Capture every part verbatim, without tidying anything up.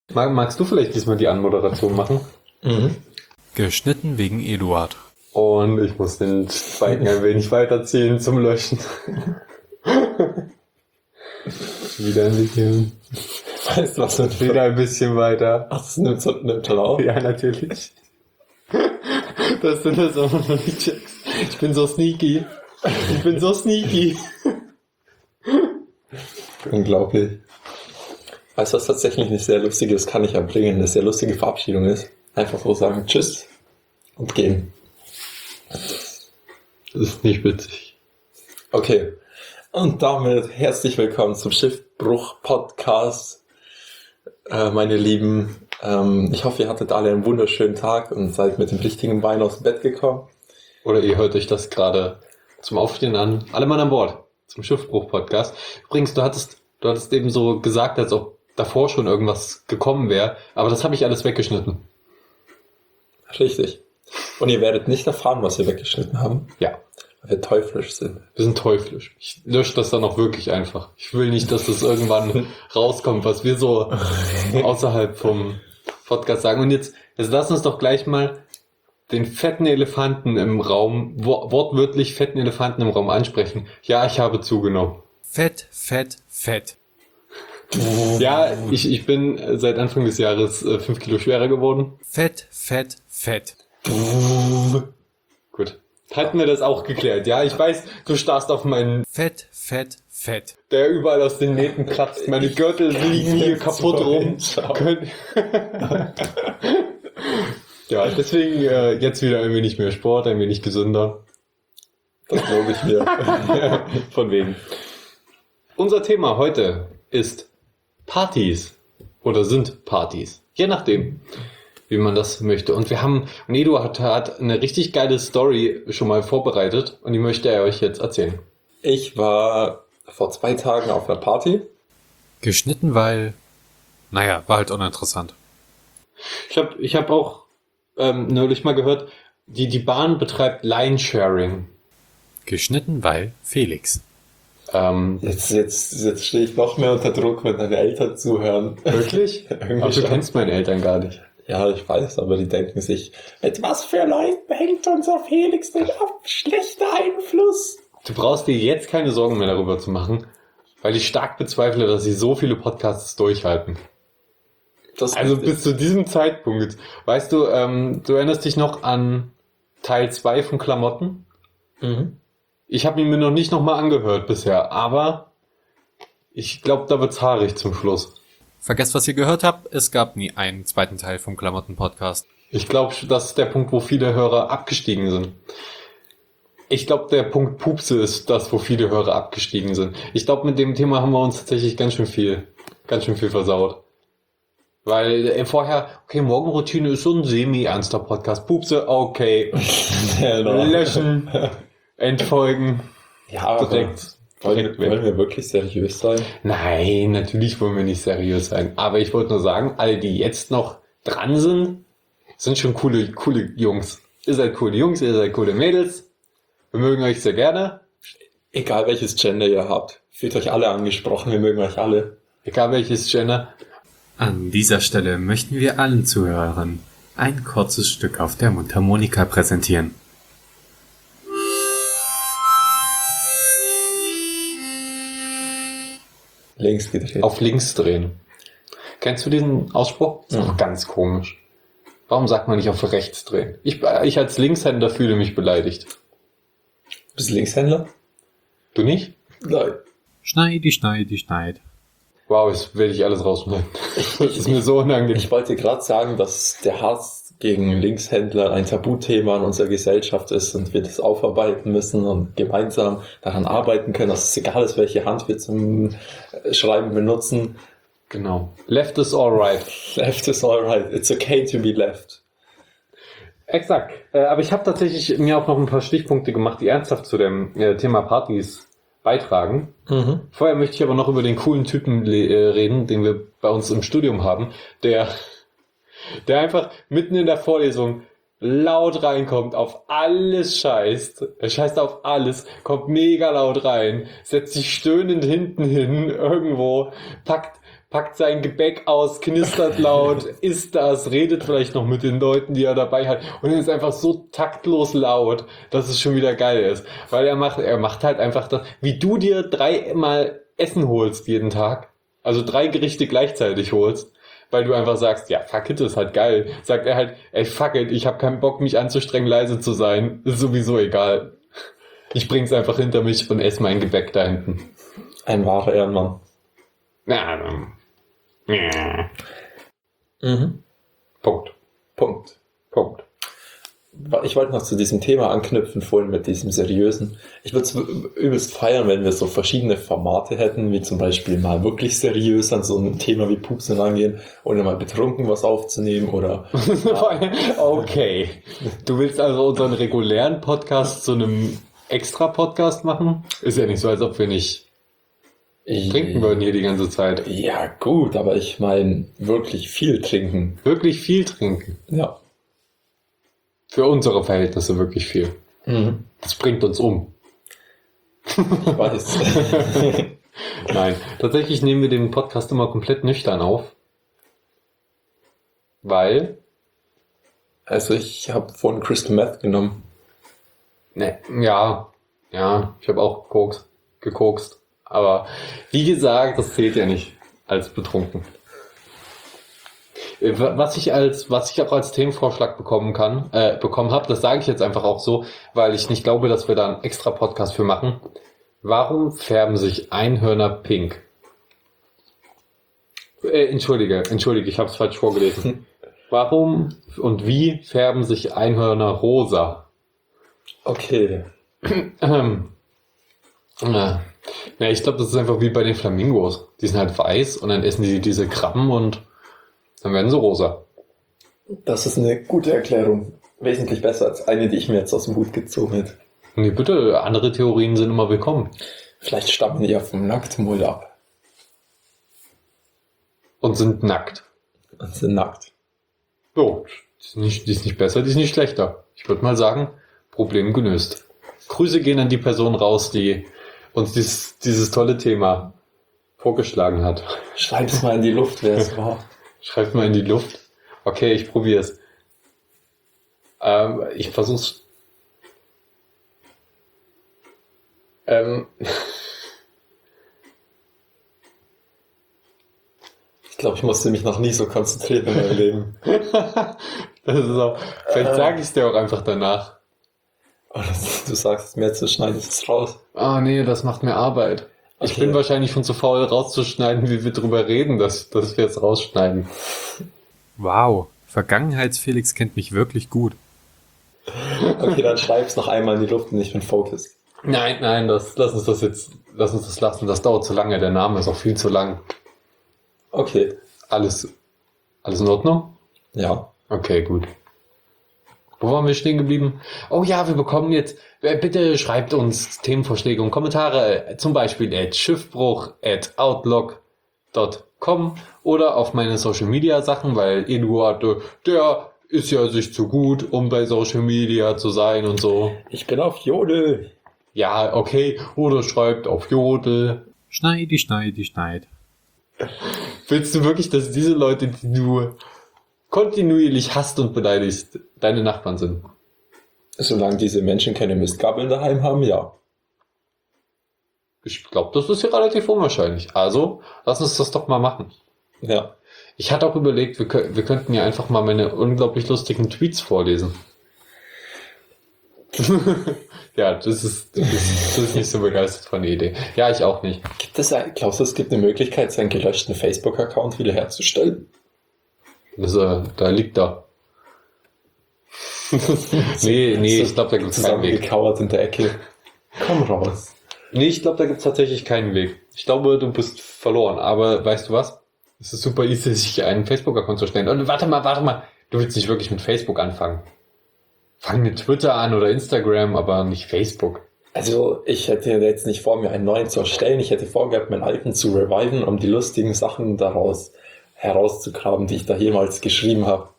Mag, magst du vielleicht diesmal die Anmoderation machen? Mhm. Geschnitten wegen Eduard. Und ich muss den Balken ein wenig weiterziehen zum Löschen. Wieder ein bisschen. Weißt du, was das Wieder ein bisschen weiter. Ach, das nimmt so nimmt schon auf? Ja, natürlich. Das sind das auch noch nicht checkst. Ich bin so sneaky. Ich bin so sneaky. Unglaublich. Weißt du, was tatsächlich eine sehr lustige, das kann ich erbringen, eine sehr lustige Verabschiedung ist? Einfach so sagen Tschüss und gehen. Das ist nicht witzig. Okay. Und damit herzlich willkommen zum Schiffbruch-Podcast. Äh, meine Lieben, ähm, ich hoffe, ihr hattet alle einen wunderschönen Tag und seid mit dem richtigen Bein aus dem Bett gekommen. Oder ihr hört euch das gerade zum Aufstehen an. Alle Mann an Bord zum Schiffbruch-Podcast. Übrigens, du hattest, du hattest eben so gesagt, als ob davor schon irgendwas gekommen wäre, aber das habe ich alles weggeschnitten. Richtig. Und ihr werdet nicht erfahren, was wir weggeschnitten haben. Ja. Weil wir teuflisch sind. Wir sind teuflisch. Ich lösche das dann auch wirklich einfach. Ich will nicht, dass das irgendwann rauskommt, was wir so außerhalb vom Podcast sagen. Und jetzt, jetzt lass uns doch gleich mal den fetten Elefanten im Raum, wo, wortwörtlich fetten Elefanten im Raum ansprechen. Ja, ich habe zugenommen. Fett, fett, fett. Ja, ich, ich bin seit Anfang des Jahres äh, fünf Kilo schwerer geworden. Fett, fett, fett. Gut. Hatten wir das auch geklärt. Ja, ich weiß, du starrst auf meinen, Fett, fett, fett. der überall aus den Nähten platzt. Meine Gürtel liegen hier kaputt rum. Ja, deswegen äh, jetzt wieder ein wenig mehr Sport, ein wenig gesünder. Das glaube ich mir. Von wegen. Unser Thema heute ist Partys. Oder sind Partys. Je nachdem, wie man das möchte. Und wir haben, und Eduard hat eine richtig geile Story schon mal vorbereitet und die möchte er euch jetzt erzählen. Ich war vor zwei Tagen auf einer Party. Geschnitten, weil, naja, war halt uninteressant. Ich habe ich hab auch ähm, neulich mal gehört, die, die Bahn betreibt Line-Sharing. Geschnitten, weil Felix. Ähm, Jetzt, jetzt, jetzt stehe ich noch mehr unter Druck, wenn deine Eltern zuhören. wirklich? Irgendwie Aber du schon. kennst meine Eltern gar nicht. Ja, ich weiß, aber die denken sich, mit was für Leuten hängt unser Felix denn ab? Schlechter Einfluss. Du brauchst dir jetzt keine Sorgen mehr darüber zu machen, weil ich stark bezweifle, dass sie so viele Podcasts durchhalten. Das Also bis zu diesem Zeitpunkt. Weißt du, ähm, du erinnerst dich noch an Teil zwei von Klamotten? Mhm. Ich habe ihn mir noch nicht nochmal angehört bisher, aber ich glaube, da wird's haarig zum Schluss. Vergesst, was ihr gehört habt, es gab nie einen zweiten Teil vom Klamotten-Podcast. Ich glaube, das ist der Punkt, wo viele Hörer abgestiegen sind. Ich glaube, der Punkt Pupse ist das, wo viele Hörer abgestiegen sind. Ich glaube, mit dem Thema haben wir uns tatsächlich ganz schön viel, ganz schön viel versaut. Weil äh, vorher, okay, Morgenroutine ist so ein semi-ernster Podcast. Pupse, okay. Genau. Löschen, entfolgen. Ja, aber direkt. wollen, direkt weg. wollen wir wirklich seriös sein? Nein, natürlich wollen wir nicht seriös sein. Aber ich wollte nur sagen, alle, die jetzt noch dran sind, sind schon coole, coole Jungs. Ihr seid coole Jungs, ihr seid coole Mädels. Wir mögen euch sehr gerne. Egal welches Gender ihr habt, fühlt euch alle angesprochen, wir mögen euch alle. Egal welches Gender. An dieser Stelle möchten wir allen Zuhörern ein kurzes Stück auf der Mundharmonika präsentieren. Links gedreht. Auf links drehen. Kennst du diesen Ausspruch? Ist auch Mhm. ganz komisch. Warum sagt man nicht auf rechts drehen? Ich, ich als Linkshänder fühle mich beleidigt. Bist du Linkshändler? Du nicht? Nein. Schneidi, schneidi, schneid. Wow, das werde ich alles rausschneiden. Das ist mir so unangenehm. Ich wollte gerade sagen, dass der Hass gegen Linkshändler ein Tabuthema in unserer Gesellschaft ist und wir das aufarbeiten müssen und gemeinsam daran arbeiten können, dass es egal ist, welche Hand wir zum Schreiben benutzen. Genau. Left is alright. Left is alright. It's okay to be left. Exakt. Äh, aber ich habe tatsächlich mir auch noch ein paar Stichpunkte gemacht, die ernsthaft zu dem äh, Thema Partys beitragen. Mhm. Vorher möchte ich aber noch über den coolen Typen le- äh, reden, den wir bei uns im Studium haben, der, der einfach mitten in der Vorlesung laut reinkommt, auf alles scheißt. Er scheißt auf alles, kommt mega laut rein, setzt sich stöhnend hinten hin irgendwo, packt packt sein Gebäck aus, knistert laut, isst das, redet vielleicht noch mit den Leuten, die er dabei hat und ist einfach so taktlos laut, dass es schon wieder geil ist. Weil er macht, er macht halt einfach das, wie du dir dreimal Essen holst jeden Tag, also drei Gerichte gleichzeitig holst, weil du einfach sagst, ja, fuck it, ist halt geil. Sagt er halt, ey, fuck it, ich habe keinen Bock, mich anzustrengen, leise zu sein. Ist sowieso egal. Ich bring's einfach hinter mich und esse mein Gebäck da hinten. Ein wahrer Ehrenmann. Ja, ähm, ja. Mhm. Punkt. Punkt. Punkt. Ich wollte noch zu diesem Thema anknüpfen, vorhin mit diesem Seriösen. Ich würde es übelst feiern, wenn wir so verschiedene Formate hätten, wie zum Beispiel mal wirklich seriös an so ein Thema wie Pupsen rangehen oder mal betrunken was aufzunehmen oder... Okay. Du willst also unseren regulären Podcast zu einem Extra-Podcast machen? Ist ja nicht so, als ob wir nicht trinken würden hier die ganze Zeit. Ja gut, aber ich meine wirklich viel trinken. Wirklich viel trinken. Ja. Für unsere Verhältnisse wirklich viel. Mhm. Das bringt uns um. Ich weiß. Nein, tatsächlich nehmen wir den Podcast immer komplett nüchtern auf. Weil? Also ich habe vorhin Crystal Meth genommen. Ne, ja, ja, ich habe auch gekokst, gekokst. Aber wie gesagt, das zählt ja nicht als betrunken. Was ich als, was ich auch als Themenvorschlag bekommen kann, äh, bekommen habe, das sage ich jetzt einfach auch so, weil ich nicht glaube, dass wir da einen extra Podcast für machen. Warum färben sich Einhörner pink? Äh, entschuldige, entschuldige, ich habe es falsch vorgelesen. Warum und wie färben sich Einhörner rosa? Okay. Ähm, äh, ja, ich glaube, das ist einfach wie bei den Flamingos. Die sind halt weiß und dann essen die diese Krabben und dann werden sie rosa. Das ist eine gute Erklärung. Wesentlich besser als eine, die ich mir jetzt aus dem Hut gezogen hätte. Nee, bitte, andere Theorien sind immer willkommen. Vielleicht stammen die ja vom Nacktmull ab. Und sind nackt. Und sind nackt. So, die ist nicht, die ist nicht besser, die ist nicht schlechter. Ich würde mal sagen, Problem gelöst. Grüße gehen an die Person raus, die uns dieses, dieses tolle Thema vorgeschlagen hat. Schreib es mal in die Luft, wer es war. Schreibt mal in die Luft. Okay, ich probiere es. Ähm, ich versuch's. Ähm. Ich glaube, ich musste mich noch nie so konzentrieren in meinem Leben. Das ist auch. Vielleicht Äh. sage ich es dir auch einfach danach. Oder du sagst es mir zu schneiden, ist es raus. Ah, nee, das macht mir Arbeit. Ich Okay. bin wahrscheinlich schon zu faul rauszuschneiden, wie wir drüber reden, dass, dass wir jetzt rausschneiden. Wow, Vergangenheitsfelix kennt mich wirklich gut. Okay, dann schreib's noch einmal in die Luft und ich bin focused. Nein, nein, das, lass uns das jetzt, lass uns das lassen. Das dauert zu lange. Der Name ist auch viel zu lang. Okay. Alles, alles in Ordnung? Ja. Okay, gut. Wo waren wir stehen geblieben? Oh ja, wir bekommen jetzt, äh, bitte schreibt uns Themenvorschläge und Kommentare, zum Beispiel at schiffbruch at outlook dot com oder auf meine Social Media Sachen, weil Eduard, äh, der ist ja sich zu gut, um bei Social Media zu sein und so. Ich bin auf Jodel. Ja, okay. Oder schreibt auf Jodel. Schneidi, schneidi, schneid. Willst du wirklich, dass diese Leute, die du kontinuierlich hasst und beleidigst, deine Nachbarn sind? Solange diese Menschen keine Mistgabeln daheim haben, ja. Ich glaube, das ist ja relativ unwahrscheinlich. Also, lass uns das doch mal machen. Ja. Ich hatte auch überlegt, wir, kö- wir könnten ja einfach mal meine unglaublich lustigen Tweets vorlesen. Ja, das ist, das ist, das ist nicht so begeistert von der Idee. Ja, ich auch nicht. Gibt es, ein- glaubst du, es gibt eine Möglichkeit, seinen gelöschten Facebook-Account wiederherzustellen? Das, äh, da liegt da. nee, nee, ich glaube, da gibt es keinen Weg. Zusammengekauert in der Ecke. Komm raus. Nee, ich glaube, da gibt es tatsächlich keinen Weg. Ich glaube, du bist verloren. Aber weißt du was? Es ist super easy, sich einen Facebook-Account zu stellen. Und warte mal, warte mal. Du willst nicht wirklich mit Facebook anfangen. Fang mit Twitter an oder Instagram, aber nicht Facebook. Also, ich hätte jetzt nicht vor, mir einen neuen zu erstellen. Ich hätte vorgehabt, meinen alten zu reviven, um die lustigen Sachen daraus herauszugraben, die ich da jemals geschrieben habe.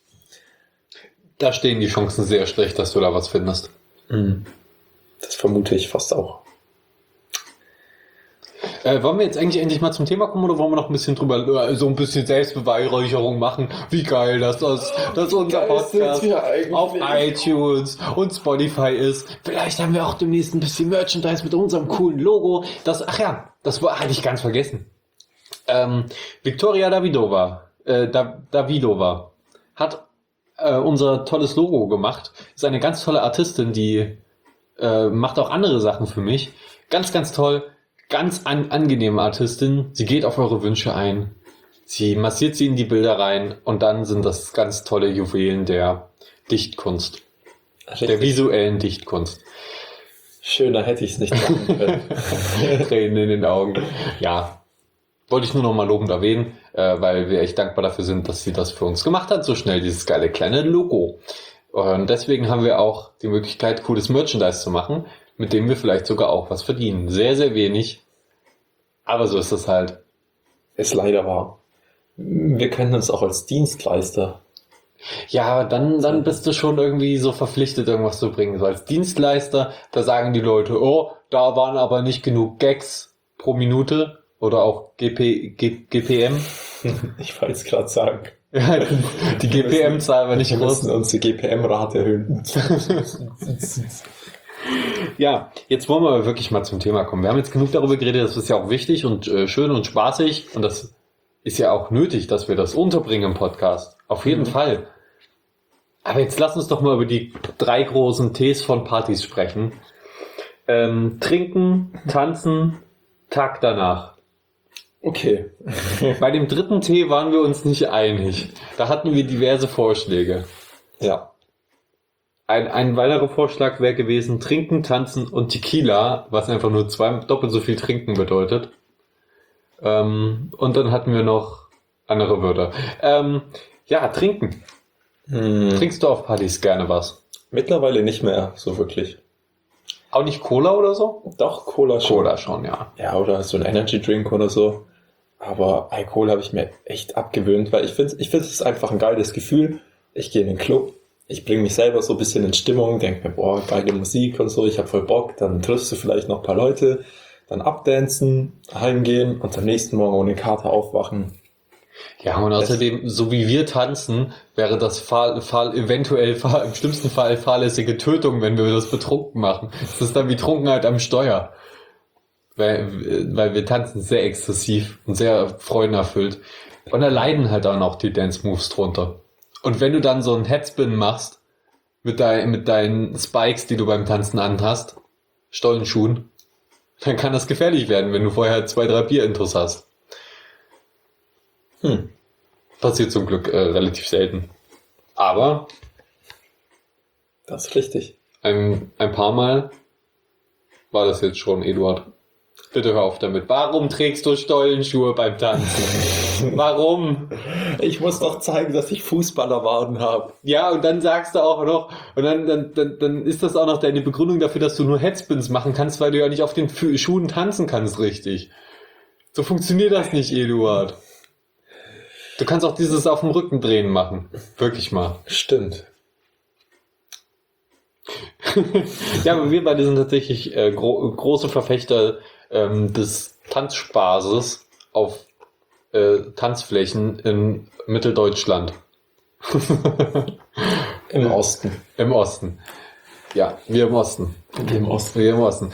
Da stehen die Chancen sehr schlecht, dass du da was findest. Das vermute ich fast auch. Äh, wollen wir jetzt eigentlich endlich mal zum Thema kommen oder wollen wir noch ein bisschen drüber, äh, so ein bisschen Selbstbeweihräucherung machen? Wie geil, dass das, dass unser Podcast auf iTunes und Spotify ist. Vielleicht haben wir auch demnächst ein bisschen Merchandise mit unserem coolen Logo. Das, ach ja, das war, hatte ich ganz vergessen. Ähm, Victoria Davidova, äh, da, Davidova hat äh, unser tolles Logo gemacht. Ist eine ganz tolle Artistin, die äh, macht auch andere Sachen für mich. Ganz, ganz toll. Ganz an, angenehme Artistin. Sie geht auf eure Wünsche ein. Sie massiert sie in die Bilder rein und dann sind das ganz tolle Juwelen der Dichtkunst. Richtig. Der visuellen Dichtkunst. Schöner hätte ich es nicht machen können. Tränen in den Augen. Ja, wollte ich nur noch mal lobend erwähnen, äh, weil wir echt dankbar dafür sind, dass sie das für uns gemacht hat, so schnell, dieses geile kleine Logo. Und deswegen haben wir auch die Möglichkeit, cooles Merchandise zu machen, mit dem wir vielleicht sogar auch was verdienen. Sehr, sehr wenig. Aber so ist das halt. Ist leider wahr. Wir kennen uns auch als Dienstleister. Ja, dann, dann bist du schon irgendwie so verpflichtet, irgendwas zu bringen. So als Dienstleister, da sagen die Leute, oh, da waren aber nicht genug Gags pro Minute oder auch G P, G, G P M. Ich wollte es gerade sagen. Ja, die G P M-Zahl war nicht Wir groß. müssen unsere G P M-Rate erhöhen. Ja, jetzt wollen wir aber wirklich mal zum Thema kommen. Wir haben jetzt genug darüber geredet, das ist ja auch wichtig und äh, schön und spaßig und das ist ja auch nötig, dass wir das unterbringen im Podcast. Auf jeden mhm. Fall. Aber jetzt lass uns doch mal über die drei großen Ts von Partys sprechen. Ähm, trinken, tanzen, Tag danach. Okay. Bei dem dritten T waren wir uns nicht einig. Da hatten wir diverse Vorschläge. Ja. Ein, ein weiterer Vorschlag wäre gewesen, trinken, tanzen und Tequila, was einfach nur zwei, doppelt so viel trinken bedeutet. Ähm, und dann hatten wir noch andere Wörter. Ähm, ja, trinken. Hm. Trinkst du auf Partys gerne was? Mittlerweile nicht mehr so wirklich. Auch nicht Cola oder so? Doch, Cola schon. Cola schon, ja. Ja, oder so ein Energy Drink oder so. Aber Alkohol habe ich mir echt abgewöhnt, weil ich finde, ich finde es ist einfach ein geiles Gefühl. Ich gehe in den Club, ich bringe mich selber so ein bisschen in Stimmung, denke mir, boah, geile Musik und so, ich habe voll Bock. Dann triffst du vielleicht noch ein paar Leute, dann abdancen, heimgehen und am nächsten Morgen ohne Kater aufwachen. Ja, und außerdem, so wie wir tanzen, wäre das fahl, fahl, eventuell fahl, im schlimmsten Fall fahrlässige Tötung, wenn wir das betrunken machen. Das ist dann wie Trunkenheit am Steuer. Weil, weil wir tanzen sehr exzessiv und sehr freudenerfüllt. Und da leiden halt dann auch die Dance-Moves drunter. Und wenn du dann so einen Headspin machst, mit, dein, mit deinen Spikes, die du beim Tanzen anhast, Stollenschuhen, dann kann das gefährlich werden, wenn du vorher zwei, drei Bier-Intros hast. Hm. Passiert zum Glück äh, relativ selten. Aber das ist richtig. Ein, ein paar Mal war das jetzt schon, Eduard. Bitte hör auf damit. Warum trägst du Stollenschuhe beim Tanzen? Warum? Ich muss doch zeigen, dass ich Fußballerwaden habe. Ja, und dann sagst du auch noch, und dann, dann, dann, dann ist das auch noch deine Begründung dafür, dass du nur Headspins machen kannst, weil du ja nicht auf den Fu- Schuhen tanzen kannst, richtig. So funktioniert das nicht, Eduard. Du kannst auch dieses auf dem Rücken drehen machen. Wirklich mal. Stimmt. Ja, aber wir beide sind tatsächlich äh, gro- große Verfechter ähm, des Tanzspaßes auf äh, Tanzflächen in Mitteldeutschland. Im Osten. Im Osten. Ja, wir im Osten. Wir im Osten. Wir im Osten.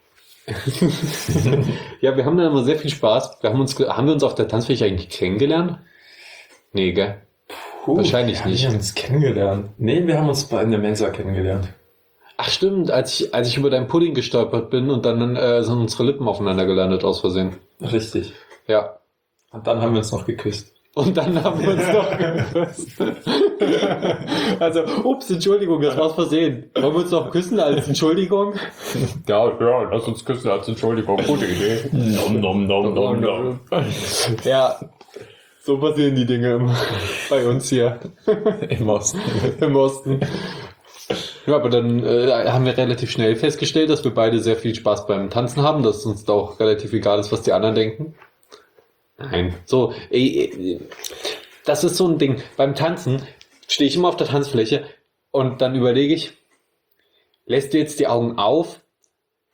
Ja, wir haben da immer sehr viel Spaß. Wir haben uns, ge- haben wir uns auf der Tanzfläche eigentlich kennengelernt? Nee, gell? Puh, Wahrscheinlich wir nicht. haben uns kennengelernt. Nee, wir haben uns bei in der Mensa kennengelernt. Ach stimmt, als ich, als ich über deinen Pudding gestolpert bin und dann äh, sind unsere Lippen aufeinander gelandet aus Versehen. Richtig. Ja. Und dann haben wir uns noch geküsst. Und dann haben wir uns noch geküsst. Also, ups, Entschuldigung, das war aus Versehen. Wollen wir uns noch küssen als Entschuldigung? Ja, ja, lass uns küssen als Entschuldigung. Gute Idee. Nom, nom, nom, nom, nom. Ja, so passieren die Dinge immer bei uns hier Im Osten. im Osten. Ja, aber dann äh, haben wir relativ schnell festgestellt, dass wir beide sehr viel Spaß beim Tanzen haben, dass uns da auch relativ egal ist, was die anderen denken. Nein. So, ey, das ist so ein Ding. Beim Tanzen stehe ich immer auf der Tanzfläche und dann überlege ich, lässt du jetzt die Augen auf,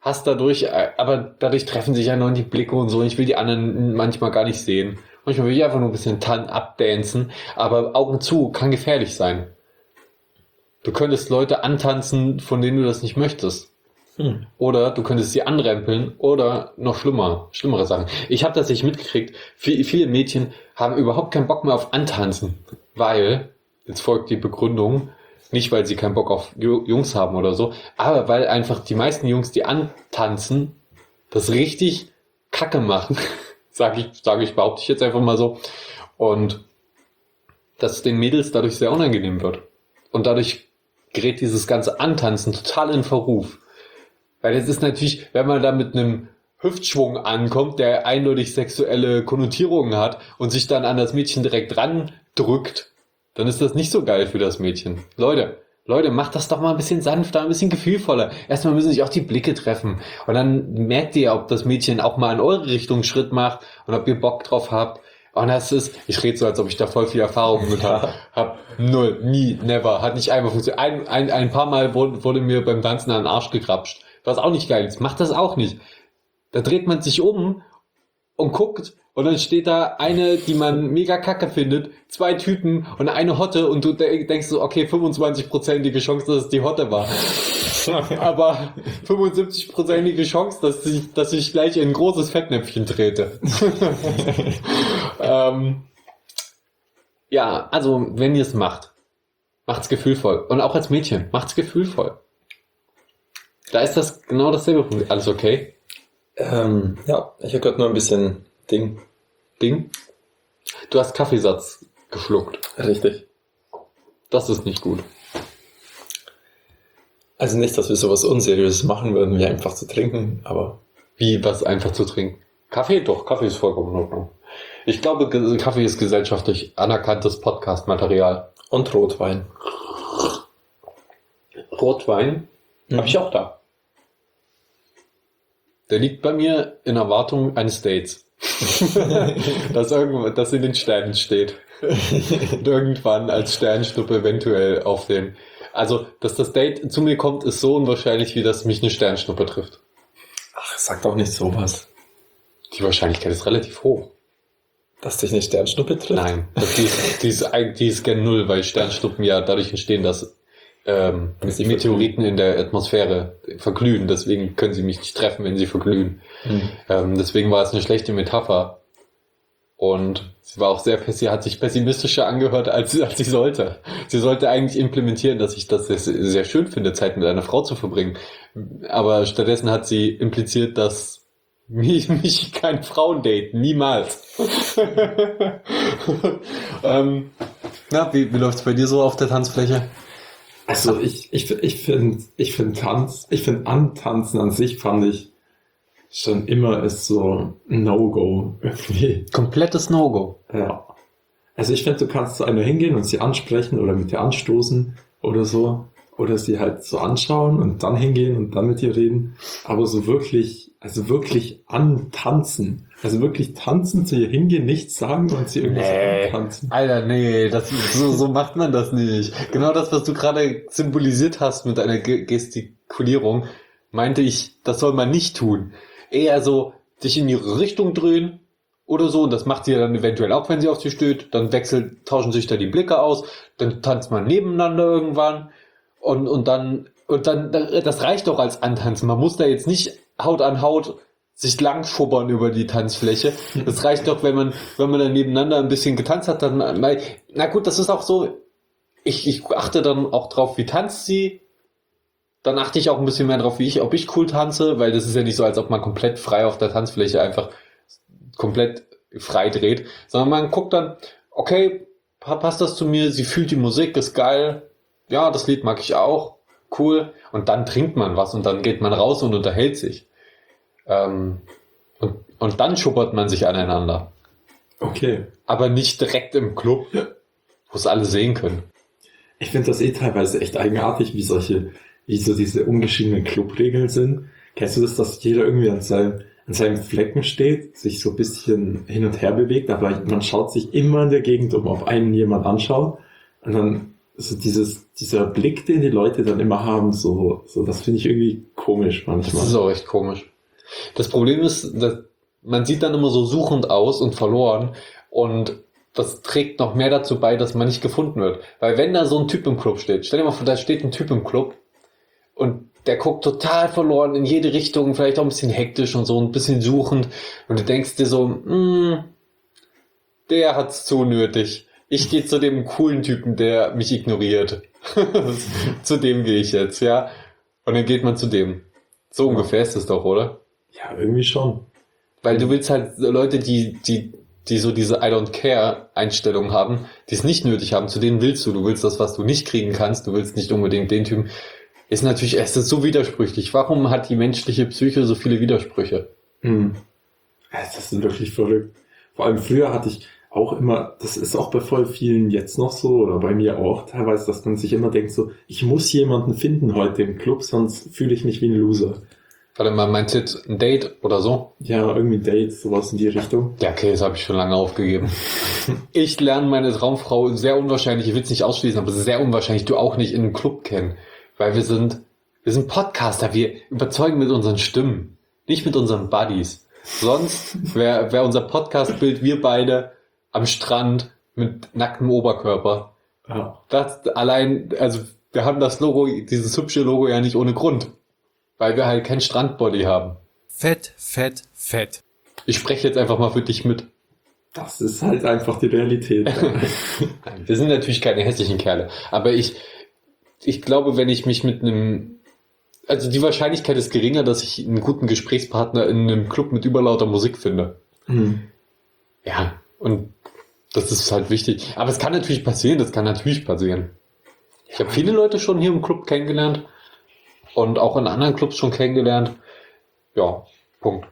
hast dadurch, aber dadurch treffen sich ja noch die Blicke und so. Ich will die anderen manchmal gar nicht sehen. Manchmal will ich einfach nur ein bisschen tan- abdancen, aber Augen zu kann gefährlich sein. Du könntest Leute antanzen, von denen du das nicht möchtest. Hm. Oder du könntest sie anrempeln oder noch schlimmer, schlimmere Sachen. Ich habe tatsächlich mitgekriegt, viel, viele Mädchen haben überhaupt keinen Bock mehr auf Antanzen, weil, jetzt folgt die Begründung, nicht weil sie keinen Bock auf Jungs haben oder so, aber weil einfach die meisten Jungs, die antanzen, das richtig Kacke machen, sage ich, sage ich, behaupte ich jetzt einfach mal so, und dass es den Mädels dadurch sehr unangenehm wird. Und dadurch gerät dieses ganze Antanzen total in Verruf. Weil es ist natürlich, wenn man da mit einem Hüftschwung ankommt, der eindeutig sexuelle Konnotierungen hat und sich dann an das Mädchen direkt ran drückt, dann ist das nicht so geil für das Mädchen. Leute, Leute, macht das doch mal ein bisschen sanfter, ein bisschen gefühlvoller. Erstmal müssen sich auch die Blicke treffen. Und dann merkt ihr, ob das Mädchen auch mal in eure Richtung Schritt macht und ob ihr Bock drauf habt. Und das ist, ich rede so, als ob ich da voll viel Erfahrung mit habe. Hab null, nie, never, hat nicht einmal funktioniert. Ein, ein, ein paar Mal wurde, wurde mir beim Tanzen an den Arsch gekrapscht. Was auch nicht geil ist. Macht das auch nicht. Da dreht man sich um und guckt und dann steht da eine, die man mega kacke findet, zwei Typen und eine Hotte und du denkst so, okay, fünfundzwanzig-prozentige Chance, dass es die Hotte war. Aber fünfundsiebzig-prozentige Chance, dass ich, dass ich gleich in ein großes Fettnäpfchen trete. ähm, ja, also wenn ihr es macht, macht's gefühlvoll. Und auch als Mädchen, macht's gefühlvoll. Da ist das genau dasselbe. Alles okay? Ähm, ja, ich habe gerade nur ein bisschen Ding. Ding? Du hast Kaffeesatz geschluckt. Richtig. Das ist nicht gut. Also nicht, dass wir sowas Unseriöses machen würden, wie einfach zu trinken, aber... Wie, was einfach zu trinken? Kaffee? Doch, Kaffee ist vollkommen in Ordnung. Ich glaube, Ge- Kaffee ist gesellschaftlich anerkanntes Podcast-Material. Und Rotwein. Rotwein Mhm. habe ich auch da. Der liegt bei mir in Erwartung eines Dates. dass, irgendwo, dass in den Sternen steht. Und irgendwann als Sternschnuppe eventuell auf den... Also, dass das Date zu mir kommt, ist so unwahrscheinlich, wie dass mich eine Sternschnuppe trifft. Ach, sag doch nicht sowas. Die Wahrscheinlichkeit ist relativ hoch. Dass dich eine Sternschnuppe trifft? Nein, die ist, die, ist, eigentlich- die ist gern null, weil Sternschnuppen ja dadurch entstehen, dass ähm, Dass sie Meteoriten in der Atmosphäre verglühen. Deswegen können sie mich nicht treffen, wenn sie verglühen. Hm. Ähm, deswegen war es eine schlechte Metapher. Und sie war auch sehr, sie hat sich pessimistischer angehört, als, sie- als sie sollte. Sie sollte eigentlich implementieren, dass ich das sehr, sehr schön finde, Zeit mit einer Frau zu verbringen. Aber stattdessen hat sie impliziert, dass mich, mich keine Frauen daten. Niemals. ähm, na, wie, wie läuft's bei dir so auf der Tanzfläche? Also ich, ich, ich finde ich find Tanz, ich finde Antanzen an sich fand ich schon immer ist so ein No-Go irgendwie. Komplettes No-Go. Ja. Also ich finde, du kannst zu einer hingehen und sie ansprechen oder mit ihr anstoßen oder so. Oder sie halt so anschauen und dann hingehen und dann mit ihr reden. Aber so wirklich, also wirklich antanzen. Also wirklich tanzen, zu ihr hingehen, nichts sagen und sie irgendwas Nee. antanzen. Alter, nee, das, so, so macht man das nicht. Genau das, was du gerade symbolisiert hast mit einer Ge- Gestikulierung, meinte ich, das soll man nicht tun. Eher so, sich in ihre Richtung drehen oder so, und das macht sie ja dann eventuell auch, wenn sie auf sie steht, dann wechselt, tauschen sich da die Blicke aus, dann tanzt man nebeneinander irgendwann und, und dann, und dann, das reicht doch als Antanzen. Man muss da jetzt nicht Haut an Haut sich lang schubbern über die Tanzfläche. Das reicht doch, wenn man, wenn man dann nebeneinander ein bisschen getanzt hat, dann mal, na gut, das ist auch so, ich, ich achte dann auch drauf, wie tanzt sie. Dann achte ich auch ein bisschen mehr drauf, wie ich, ob ich cool tanze, weil das ist ja nicht so, als ob man komplett frei auf der Tanzfläche einfach komplett frei dreht, sondern man guckt dann, okay, pa- passt das zu mir, sie fühlt die Musik, ist geil, ja, das Lied mag ich auch, cool, und dann trinkt man was und dann geht man raus und unterhält sich. Ähm, und, und dann schubbert man sich aneinander. Okay. Aber nicht direkt im Club, wo es alle sehen können. Ich finde das eh teilweise echt eigenartig, wie solche, wie so diese ungeschriebenen Clubregeln sind. Kennst du das, dass jeder irgendwie an seinem, an seinem Flecken steht, sich so ein bisschen hin und her bewegt, aber man schaut sich immer in der Gegend um, ob einen jemand anschaut und dann so dieses, dieser Blick, den die Leute dann immer haben, so, so das finde ich irgendwie komisch manchmal. Das ist auch echt komisch. Das Problem ist, dass man sieht dann immer so suchend aus und verloren und das trägt noch mehr dazu bei, dass man nicht gefunden wird. Weil wenn da so ein Typ im Club steht, stell dir mal vor, da steht ein Typ im Club und der guckt total verloren in jede Richtung, vielleicht auch ein bisschen hektisch und so, ein bisschen suchend. Und du denkst dir so, hm, der hat's zu nötig. Ich gehe zu dem coolen Typen, der mich ignoriert. Zu dem gehe ich jetzt, ja. Und dann geht man zu dem. So ungefähr ist es doch, oder? Ja, irgendwie schon. Weil du willst halt Leute, die, die, die so diese I don't care Einstellung haben, die es nicht nötig haben, zu denen willst du. Du willst das, was du nicht kriegen kannst. Du willst nicht unbedingt den Typen. Ist natürlich, es ist so widersprüchlich. Warum hat die menschliche Psyche so viele Widersprüche? Hm. Das ist wirklich verrückt. Vor allem früher hatte ich auch immer, das ist auch bei voll vielen jetzt noch so, oder bei mir auch teilweise, dass man sich immer denkt so, ich muss jemanden finden heute im Club, sonst fühle ich mich wie ein Loser. Warte mal, meinst du jetzt ein Date oder so? Ja, irgendwie Dates, sowas in die Richtung. Ja, okay, das habe ich schon lange aufgegeben. Ich lerne meine Traumfrau sehr unwahrscheinlich, ich will es nicht ausschließen, aber sehr unwahrscheinlich, du auch nicht in einem Club kennen. Weil wir sind, wir sind Podcaster, wir überzeugen mit unseren Stimmen, nicht mit unseren Buddies. Sonst wäre wär unser Podcast-Bild wir beide am Strand mit nacktem Oberkörper. Ja. Das allein, also wir haben das Logo, dieses hübsche Logo ja nicht ohne Grund. Weil wir halt kein Strandbody haben. Fett, fett, fett. Ich spreche jetzt einfach mal für dich mit. Das ist halt einfach die Realität. Wir sind natürlich keine hässlichen Kerle, aber ich, ich glaube, wenn ich mich mit einem, also die Wahrscheinlichkeit ist geringer, dass ich einen guten Gesprächspartner in einem Club mit überlauter Musik finde. Hm. Ja, und das ist halt wichtig. Aber es kann natürlich passieren, das kann natürlich passieren. Ich habe viele Leute schon hier im Club kennengelernt und auch in anderen Clubs schon kennengelernt. Ja, Punkt.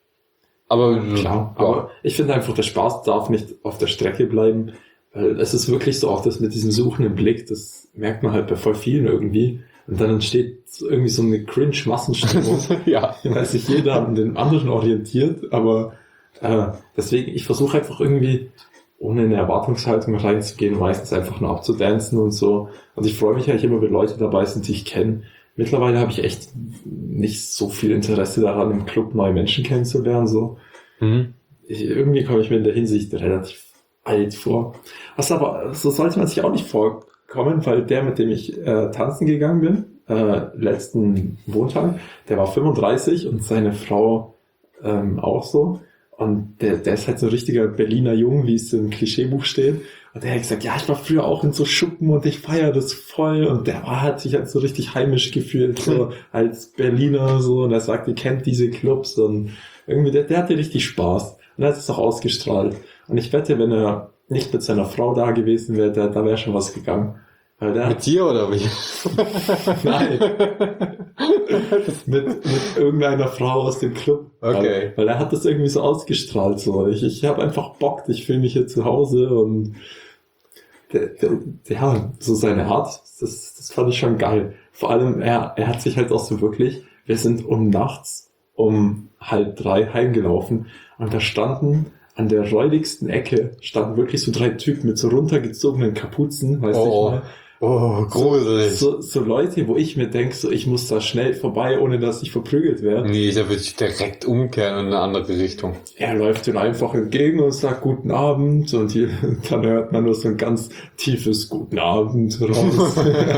Aber Klar, ja. aber ich finde einfach, der Spaß darf nicht auf der Strecke bleiben, weil es ist wirklich so, auch das mit diesem suchenden Blick, das merkt man halt bei voll vielen irgendwie. Und dann entsteht irgendwie so eine Cringe-Massenstimmung, ja. weil sich jeder an den anderen orientiert, aber äh, deswegen, ich versuche einfach irgendwie ohne eine Erwartungshaltung reinzugehen, meistens einfach nur abzudancen und so. Und ich freue mich eigentlich immer, wenn Leute dabei sind, die ich kenne. Mittlerweile habe ich echt nicht so viel Interesse daran, im Club neue Menschen kennenzulernen. So. Mhm. Ich, irgendwie komme ich mir in der Hinsicht relativ alt vor. Was aber, so sollte man sich auch nicht vorkommen, weil der, mit dem ich äh, tanzen gegangen bin, äh, letzten Montag, der war fünfunddreißig und seine Frau ähm, auch so. Und der, der ist halt so ein richtiger Berliner Jung, wie es im Klischeebuch steht. Und der hat gesagt, ja, ich war früher auch in so Schuppen und ich feiere das voll. Und der war, hat sich halt so richtig heimisch gefühlt, so als Berliner, so. Und er sagt, ihr kennt diese Clubs. Und irgendwie, der, der hatte richtig Spaß. Und er hat es auch ausgestrahlt. Und ich wette, wenn er nicht mit seiner Frau da gewesen wäre, der, da wäre schon was gegangen. Weil der, Mit dir oder wie? Nein. mit, mit irgendeiner Frau aus dem Club. Okay. Weil, weil er hat das irgendwie so ausgestrahlt. So. Ich, ich habe einfach Bock, ich fühle mich hier zu Hause und der, der, ja, so seine Art, das, das fand ich schon geil. Vor allem, er, er hat sich halt auch so wirklich, wir sind um nachts um halb drei heimgelaufen und da standen an der räudigsten Ecke standen wirklich so drei Typen mit so runtergezogenen Kapuzen, weißt du, Oh. ich mal. Oh, gruselig. So, so Leute, wo ich mir denke, so ich muss da schnell vorbei, ohne dass ich verprügelt werde. Nee, da würde ich direkt umkehren in eine andere Richtung. Er läuft dann einfach entgegen und sagt Guten Abend und hier, dann hört man nur so ein ganz tiefes Guten Abend raus.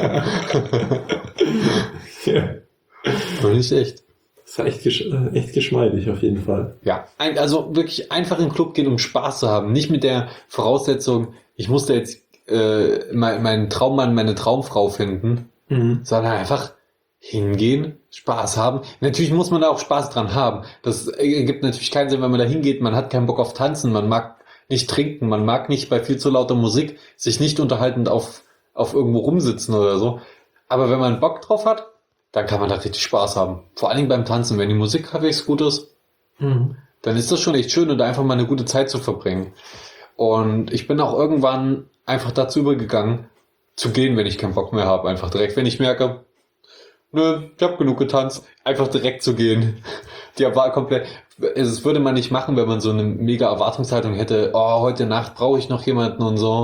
Ja. Nicht echt. Das war echt, gesch- echt geschmeidig auf jeden Fall. Ja, ein, also wirklich einfach in den Club gehen, um Spaß zu haben. Nicht mit der Voraussetzung, ich muss da jetzt äh, mein, meinen Traummann, meine Traumfrau finden, Mhm. sondern einfach hingehen, Spaß haben. Natürlich muss man da auch Spaß dran haben. Das ergibt natürlich keinen Sinn, wenn man da hingeht, man hat keinen Bock auf Tanzen, man mag nicht trinken, man mag nicht bei viel zu lauter Musik sich nicht unterhaltend auf, auf irgendwo rumsitzen oder so. Aber wenn man Bock drauf hat, dann kann man da richtig Spaß haben. Vor allen Dingen beim Tanzen, wenn die Musik halbwegs gut ist, Mhm. dann ist das schon echt schön, und einfach mal eine gute Zeit zu verbringen. Und ich bin auch irgendwann einfach dazu übergegangen, zu gehen, wenn ich keinen Bock mehr habe. Einfach direkt, wenn ich merke, nö, ich habe genug getanzt, einfach direkt zu gehen. Die war komplett, es würde man nicht machen, wenn man so eine mega Erwartungshaltung hätte, oh, heute Nacht brauche ich noch jemanden und so.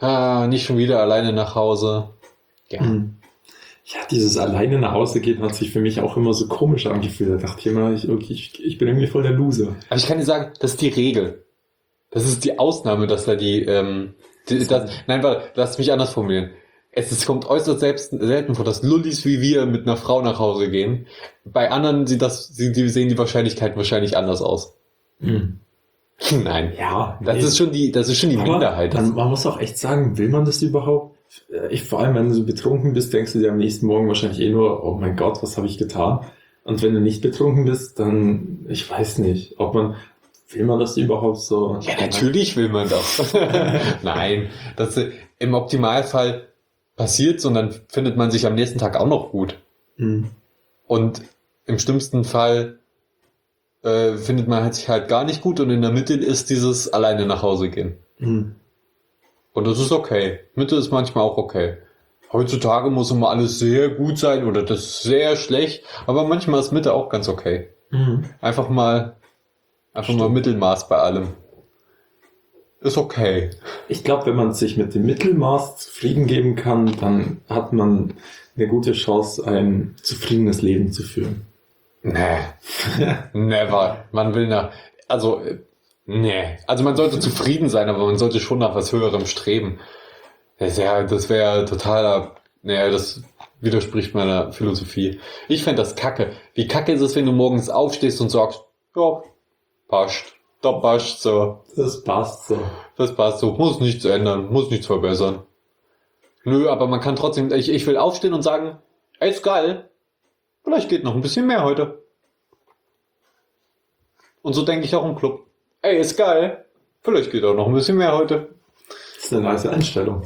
Ah, nicht schon wieder alleine nach Hause. Ja. Mhm. Ja, dieses alleine nach Hause gehen hat sich für mich auch immer so komisch angefühlt. Da dachte ich immer, ich, ich, ich bin irgendwie voll der Loser. Aber ich kann dir sagen, das ist die Regel. Das ist die Ausnahme, dass da die, ähm, die das, nein, warte, lass mich anders formulieren. Es ist, kommt äußerst selbst, selten vor, dass Lullis wie wir mit einer Frau nach Hause gehen. Bei anderen sieht das, sie, die sehen die Wahrscheinlichkeiten wahrscheinlich anders aus. Mhm. Nein. Ja, Das nee. ist schon die, das ist schon die Aber Minderheit. Man, man muss auch echt sagen, will man das überhaupt? Ich, vor allem, wenn du so betrunken bist, denkst du dir am nächsten Morgen wahrscheinlich eh nur, oh mein Gott, was habe ich getan? Und wenn du nicht betrunken bist, dann, ich weiß nicht, ob man, will man das überhaupt so? Ja, natürlich will man das. Nein, das im Optimalfall passiert und dann findet man sich am nächsten Tag auch noch gut. Mhm. Und im schlimmsten Fall äh, findet man sich halt gar nicht gut und in der Mitte ist dieses alleine nach Hause gehen. Mhm. Und das ist okay. Mitte ist manchmal auch okay. Heutzutage muss immer alles sehr gut sein oder das ist sehr schlecht, aber manchmal ist Mitte auch ganz okay. Mhm. Einfach mal, einfach mal Mittelmaß bei allem. Ist okay. Ich glaube, wenn man sich mit dem Mittelmaß zufrieden geben kann, dann hat man eine gute Chance, ein zufriedenes Leben zu führen. Nee. Never. Man will nach, also, äh, nee. Also man sollte zufrieden sein, aber man sollte schon nach was Höherem streben. Das wäre, das wäre totaler, naja, das widerspricht meiner Philosophie. Ich fände das kacke. Wie kacke ist es, wenn du morgens aufstehst und sagst, ja, passt. Da passt so. Das passt so. Das passt so. Muss nichts ändern. Muss nichts verbessern. Nö, aber man kann trotzdem, ich, ich will aufstehen und sagen, ey, ist geil. Vielleicht geht noch ein bisschen mehr heute. Und so denke ich auch im Club. Ey, ist geil. Vielleicht geht auch noch ein bisschen mehr heute. Das ist eine nice Einstellung.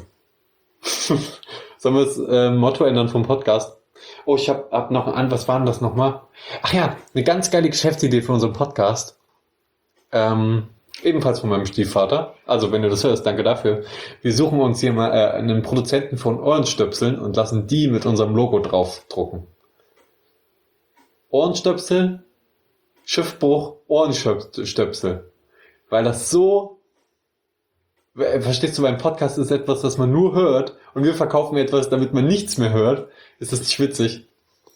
Sollen wir das äh, Motto ändern vom Podcast? Oh, ich hab, hab noch an, was war denn das nochmal? Ach ja, eine ganz geile Geschäftsidee für unseren Podcast. Ähm, ebenfalls von meinem Stiefvater. Also, wenn du das hörst, danke dafür. Wir suchen uns hier mal äh, einen Produzenten von Ohrenstöpseln und lassen die mit unserem Logo draufdrucken. Ohrenstöpsel, Schiffbruch, Ohrenstöpsel. Weil das so, verstehst du, beim Podcast ist etwas, das man nur hört und wir verkaufen etwas, damit man nichts mehr hört. Ist das nicht witzig?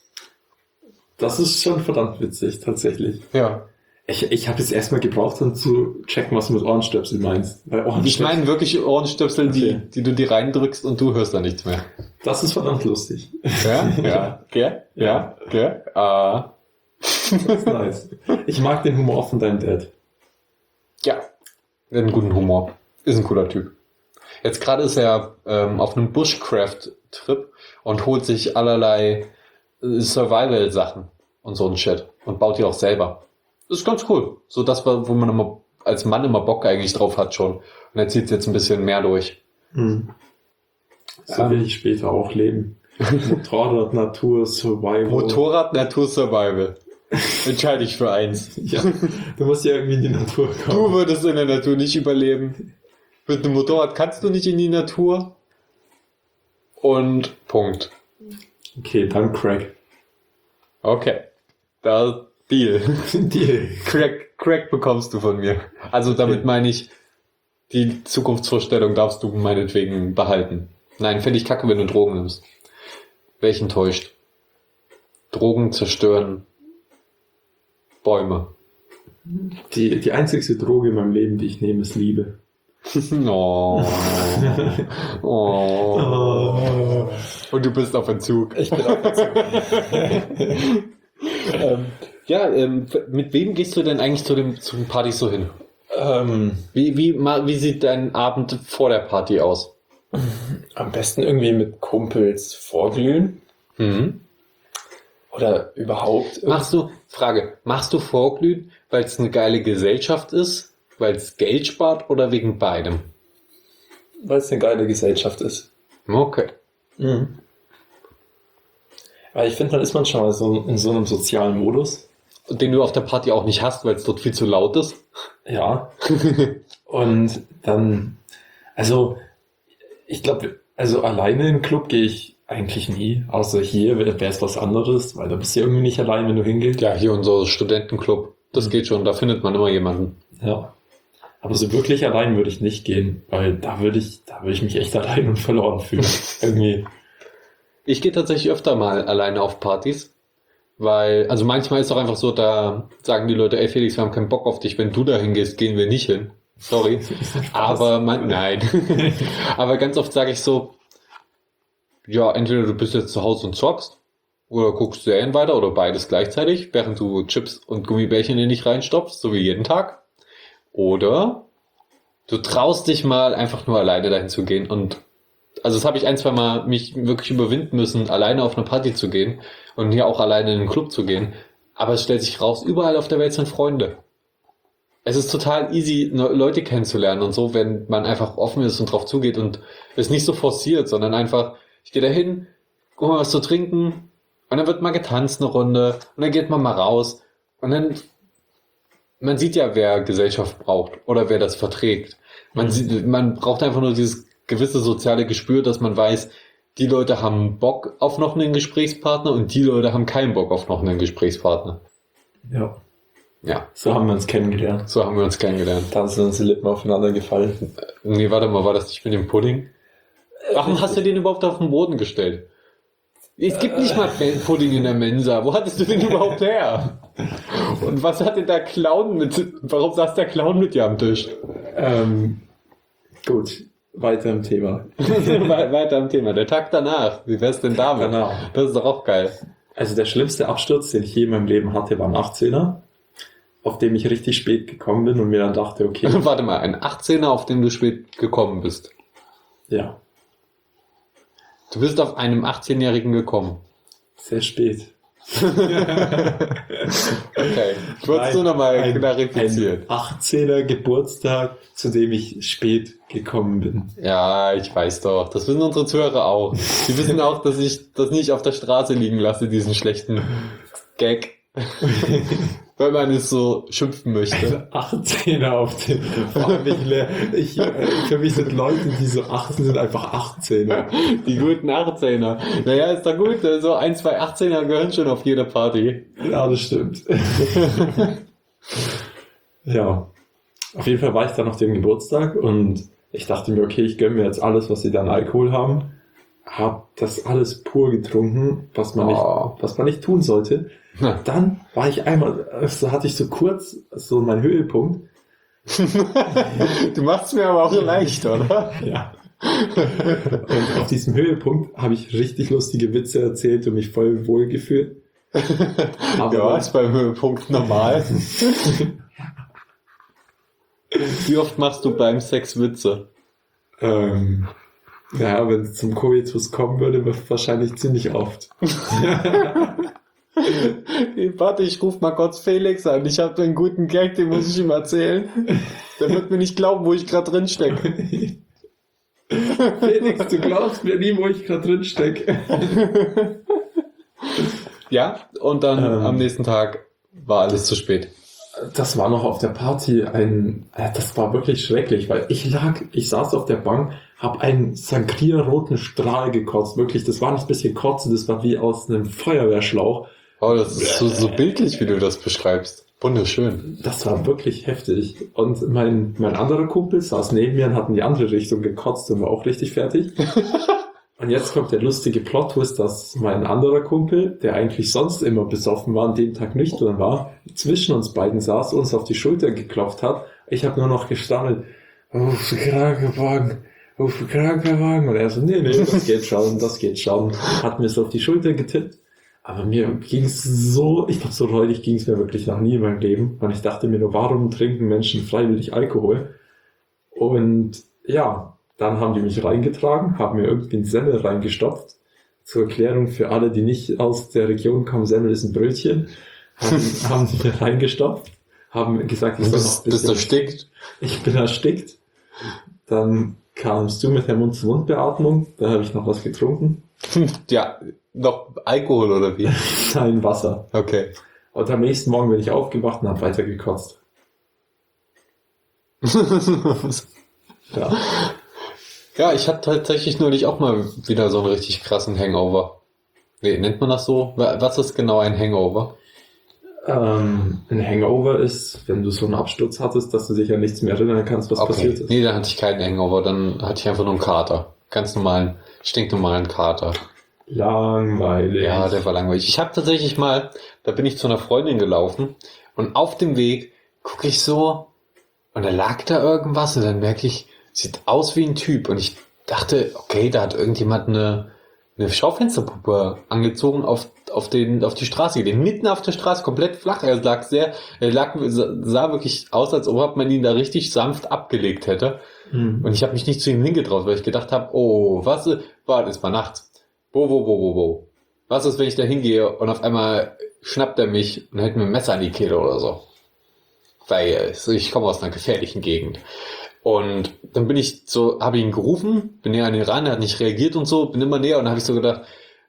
Das ist schon verdammt witzig, tatsächlich. Ja. Ich, ich habe jetzt erstmal gebraucht, um zu checken, was du mit Ohrenstöpsel meinst. Weil Ohrenstöpsel, Ich meine wirklich Ohrenstöpsel, Okay. die, die du dir reindrückst und du hörst da nichts mehr. das ist verdammt lustig. Ja? Ja. Gell? Ja? Gell? Ah. Das ist nice. Ich mag den Humor von deinem Dad. Ja. Er hat einen guten Humor. Ist ein cooler Typ. Jetzt gerade ist er ähm, auf einem Bushcraft-Trip und holt sich allerlei äh, Survival-Sachen und so ein Shit und baut die auch selber. Das ist ganz cool. So das, wo man immer als Mann immer Bock eigentlich drauf hat schon. Und er zieht jetzt ein bisschen mehr durch. Hm. So Ähm. will ich später auch leben. Motorrad, Natur, Survival. Motorrad, Natur, Survival. Entscheide ich für eins. Ja, du musst ja irgendwie in die Natur kommen. Du würdest in der Natur nicht überleben. Mit einem Motorrad kannst du nicht in die Natur. Und Punkt. Okay, dann Crack. Okay. Da Deal. Deal. Crack, Crack bekommst du von mir. Also damit Okay. meine ich, die Zukunftsvorstellung darfst du meinetwegen behalten. Nein, fände ich kacke, wenn du Drogen nimmst. Wäre ich enttäuscht. Drogen zerstören Bäume. Die, die einzigste Droge in meinem Leben, die ich nehme, ist Liebe. Oh. Oh. Und du bist auf Entzug. Ich bin auch dazu. ähm, ja, ähm, mit wem gehst du denn eigentlich zu den, zu den Partys so hin? ähm, Wie, wie, ma- wie sieht dein Abend vor der Party aus? am besten irgendwie mit Kumpels vorglühen. Mhm. Oder überhaupt. Machst du, Frage, machst du Vorglühen, weil es eine geile Gesellschaft ist, weil es Geld spart oder wegen beidem? Weil es eine geile Gesellschaft ist. Okay. Mhm. Weil ich finde, dann ist man schon mal so in so einem sozialen Modus. Den du auf der Party auch nicht hast, weil es dort viel zu laut ist. Ja. Und dann, also, ich glaube, also alleine in den Club gehe ich eigentlich nie. Außer hier wäre es was anderes, weil da bist du ja irgendwie nicht allein, wenn du hingehst. Ja, hier unser Studentenclub. Das Mhm. geht schon, da findet man immer jemanden. Ja. Aber so wirklich allein würde ich nicht gehen, weil da würde ich, da würde ich mich echt allein und verloren fühlen. Irgendwie. Ich gehe tatsächlich öfter mal alleine auf Partys, weil, also manchmal ist es auch einfach so, da sagen die Leute, ey Felix, wir haben keinen Bock auf dich, wenn du da hingehst, gehen wir nicht hin. Sorry. Aber man, nein. Aber ganz oft sage ich so, ja, entweder du bist jetzt zu Hause und zockst, oder guckst Serien weiter, oder beides gleichzeitig, während du Chips und Gummibärchen in dich reinstopfst, so wie jeden Tag. Oder du traust dich mal einfach nur alleine dahin zu gehen und also das habe ich ein, zwei Mal mich wirklich überwinden müssen, alleine auf eine Party zu gehen und hier auch alleine in den Club zu gehen. Aber es stellt sich raus, überall auf der Welt sind Freunde. Es ist total easy, Leute kennenzulernen und so, wenn man einfach offen ist und drauf zugeht und es nicht so forciert, sondern einfach, ich gehe da hin, guck mal was zu trinken und dann wird mal getanzt eine Runde und dann geht man mal raus und dann, man sieht ja, wer Gesellschaft braucht oder wer das verträgt. Man Mhm. sieht, man braucht einfach nur dieses gewisse soziale Gespür, dass man weiß, die Leute haben Bock auf noch einen Gesprächspartner und die Leute haben keinen Bock auf noch einen Gesprächspartner. Ja. Ja, So haben wir uns kennengelernt. so haben wir uns kennengelernt. Dann sind uns die Lippen aufeinander gefallen. Nee, warte mal, war das nicht mit dem Pudding? Warum hast du den überhaupt auf den Boden gestellt? Es gibt nicht mal Pudding in der Mensa. Wo hattest du den überhaupt her? Und was hat denn der Clown mit... Warum saß der Clown mit dir am Tisch? Ähm, gut, weiter im Thema. We- Weiter am Thema. Der Tag danach. Wie wär's denn damit? Danach. Das ist doch auch geil. Also der schlimmste Absturz, den ich je in meinem Leben hatte, war ein achtzehner, auf dem ich richtig spät gekommen bin und mir dann dachte, okay, Warte mal, ein achtzehner, auf dem du spät gekommen bist. ja, Du bist auf einem achtzehnjährigen gekommen. sehr spät. Okay. Ich wollte es nur nochmal klarifizieren. Ein achtzehner Geburtstag, zu dem ich spät gekommen bin. Ja, ich weiß doch. Das wissen unsere Zuhörer auch. Die wissen auch, dass ich das nicht auf der Straße liegen lasse, diesen schlechten Gag. Weil man es so schimpfen möchte. achtzehner auf den, vor allem ich, le- ich, äh, für mich sind Leute, die so achtzehn sind, einfach achtzehner. Die guten achtzehner. Naja, ist doch gut. So ein, zwei achtzehner gehören schon auf jede Party. Ja, das stimmt. Ja, auf jeden Fall war ich dann auf dem Geburtstag und ich dachte mir, okay, ich gönne mir jetzt alles, was sie da an Alkohol haben. Hab das alles pur getrunken, was man, Oh. nicht, was man nicht tun sollte. Na. Dann war ich einmal, so hatte ich so kurz so meinen Höhepunkt. Du machst mir aber auch leicht, oder? Ja. Und auf diesem Höhepunkt habe ich richtig lustige Witze erzählt und mich voll wohl gefühlt. Aber Ja, ist beim Höhepunkt normal. Wie oft machst du beim Sex Witze? ähm, ja, wenn es zum Koitus kommen würde, wahrscheinlich ziemlich oft. Warte, ich ruf mal kurz Felix an. Ich habe einen guten Gag, den muss ich ihm erzählen. Der wird mir nicht glauben, wo ich gerade drin stecke. Felix, du glaubst mir nie, wo ich gerade drin stecke. Ja, und dann Ähm. am nächsten Tag war alles zu spät. Das war noch auf der Party ein, äh, das war wirklich schrecklich, weil ich lag, ich saß auf der Bank, hab einen Sangria-roten Strahl gekotzt, wirklich, das war nicht ein bisschen Kotze, das war wie aus einem Feuerwehrschlauch. Oh, das ist so, so bildlich, wie du das beschreibst. Wunderschön. Das war wirklich heftig. Und mein, mein anderer Kumpel saß neben mir und hat in die andere Richtung gekotzt und war auch richtig fertig. Und jetzt kommt der lustige Plot-Twist, dass mein anderer Kumpel, der eigentlich sonst immer besoffen war, an dem Tag nüchtern war, zwischen uns beiden saß, uns auf die Schulter geklopft hat. Ich habe nur noch gestammelt, auf Krankenwagen, auf Krankenwagen. Und er so, nee, nee, das geht schon, das geht schon. Hat mir so auf die Schulter getippt. Aber mir ging es so, ich glaube, so räudig ging es mir wirklich noch nie in meinem Leben. Und ich dachte mir nur, warum trinken Menschen freiwillig Alkohol? Und ja, dann haben die mich reingetragen, haben mir irgendwie einen Semmel reingestopft. Zur Erklärung für alle, die nicht aus der Region kommen, Semmel ist ein Brötchen. Haben, haben sie mir reingestopft, haben gesagt, ich Du soll noch bist, ein bist bisschen... erstickt. Ich bin erstickt. Dann kamst du mit der Mund-zu-Mund-Beatmung, da habe ich noch was getrunken. Ja, noch Alkohol oder wie? Nein, Wasser. Okay. Und am nächsten Morgen bin ich aufgewacht und habe weiter gekotzt. Ja. Ja, ich hatte tatsächlich neulich auch mal wieder so einen richtig krassen Hangover. Nee, nennt man das so? Wa- Was ist genau ein Hangover? Ähm, ein Hangover ist, wenn du so einen Absturz hattest, dass du dich an nichts mehr erinnern kannst, was Okay. passiert ist. Nee, da hatte ich keinen Hangover, dann hatte ich einfach nur einen Kater. Ganz normalen, stinknormalen Kater. Langweilig. Ja, der war langweilig. Ich habe tatsächlich mal, da bin ich zu einer Freundin gelaufen und auf dem Weg gucke ich so und da lag da irgendwas und dann merke ich, sieht aus wie ein Typ und ich dachte, okay, da hat irgendjemand eine, eine Schaufensterpuppe angezogen auf, auf, den, auf die Straße, den mitten auf der Straße, komplett flach. Er lag sehr, er lag, sah wirklich aus, als ob man ihn da richtig sanft abgelegt hätte. Hm. Und ich habe mich nicht zu ihm hingetraut, weil ich gedacht habe, oh, was, war das war nachts. Wo, wo, wo, wo, wo. Was ist, wenn ich da hingehe und auf einmal schnappt er mich und hält mir ein Messer an die Kehle oder so. Weil ich komme aus einer gefährlichen Gegend. Und dann bin ich so, habe ihn gerufen, bin näher an ihn ran, er hat nicht reagiert und so, bin immer näher und habe ich so gedacht,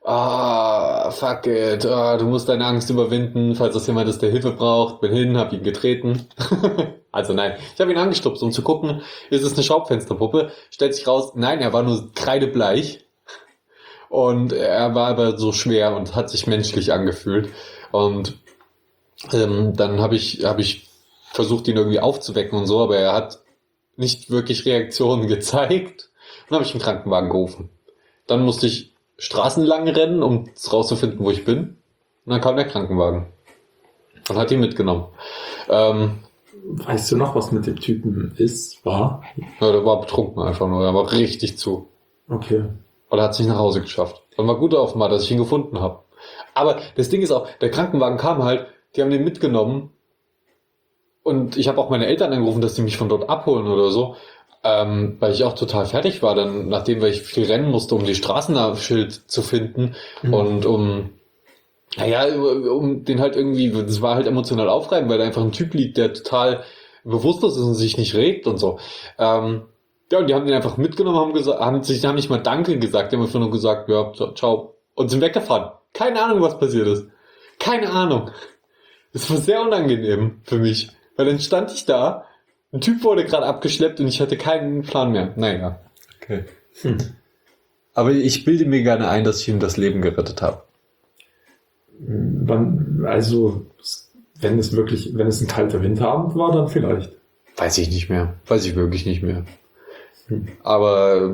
ah, fuck it, ah, du musst deine Angst überwinden, falls das jemand ist, der Hilfe braucht. Bin hin, hab ihn getreten. Also nein, ich habe ihn angestupst, um zu gucken, ist es eine Schaufensterpuppe? Stellt sich raus, nein, er war nur kreidebleich. Und er war aber so schwer und hat sich menschlich angefühlt. Und ähm, dann habe ich, hab ich versucht, ihn irgendwie aufzuwecken und so, aber er hat nicht wirklich Reaktionen gezeigt. Dann habe ich einen Krankenwagen gerufen. Dann musste ich Straßen lang rennen, um rauszufinden, wo ich bin. Und dann kam der Krankenwagen und hat ihn mitgenommen. Ähm, Weißt du noch, was mit dem Typen ist, war? ja, der war betrunken einfach nur, er war richtig zu. Okay. Und er hat sich nach Hause geschafft. Und war gut offenbar, dass ich ihn gefunden habe. Aber das Ding ist auch, der Krankenwagen kam halt, die haben den mitgenommen. Und ich habe auch meine Eltern angerufen, dass die mich von dort abholen oder so. Ähm, weil ich auch total fertig war, dann, nachdem weil ich viel rennen musste, um die Straßenschild zu finden. Mhm. Und um, naja, um den halt irgendwie, das war halt emotional aufreibend, weil da einfach ein Typ liegt, der total bewusstlos ist und sich nicht regt und so. Ähm, Ja, und die haben den einfach mitgenommen, haben gesagt, haben sich, haben nicht mal Danke gesagt, die haben einfach nur gesagt, ja, ciao, und sind weggefahren. Keine Ahnung, was passiert ist. Keine Ahnung. Das war sehr unangenehm für mich, weil dann stand ich da, ein Typ wurde gerade abgeschleppt und ich hatte keinen Plan mehr. Naja. Okay. Hm. Aber ich bilde mir gerne ein, dass ich ihm das Leben gerettet habe. Wann, also, wenn es wirklich, wenn es ein kalter Winterabend war, dann vielleicht. Weiß ich nicht mehr. Weiß ich wirklich nicht mehr. Aber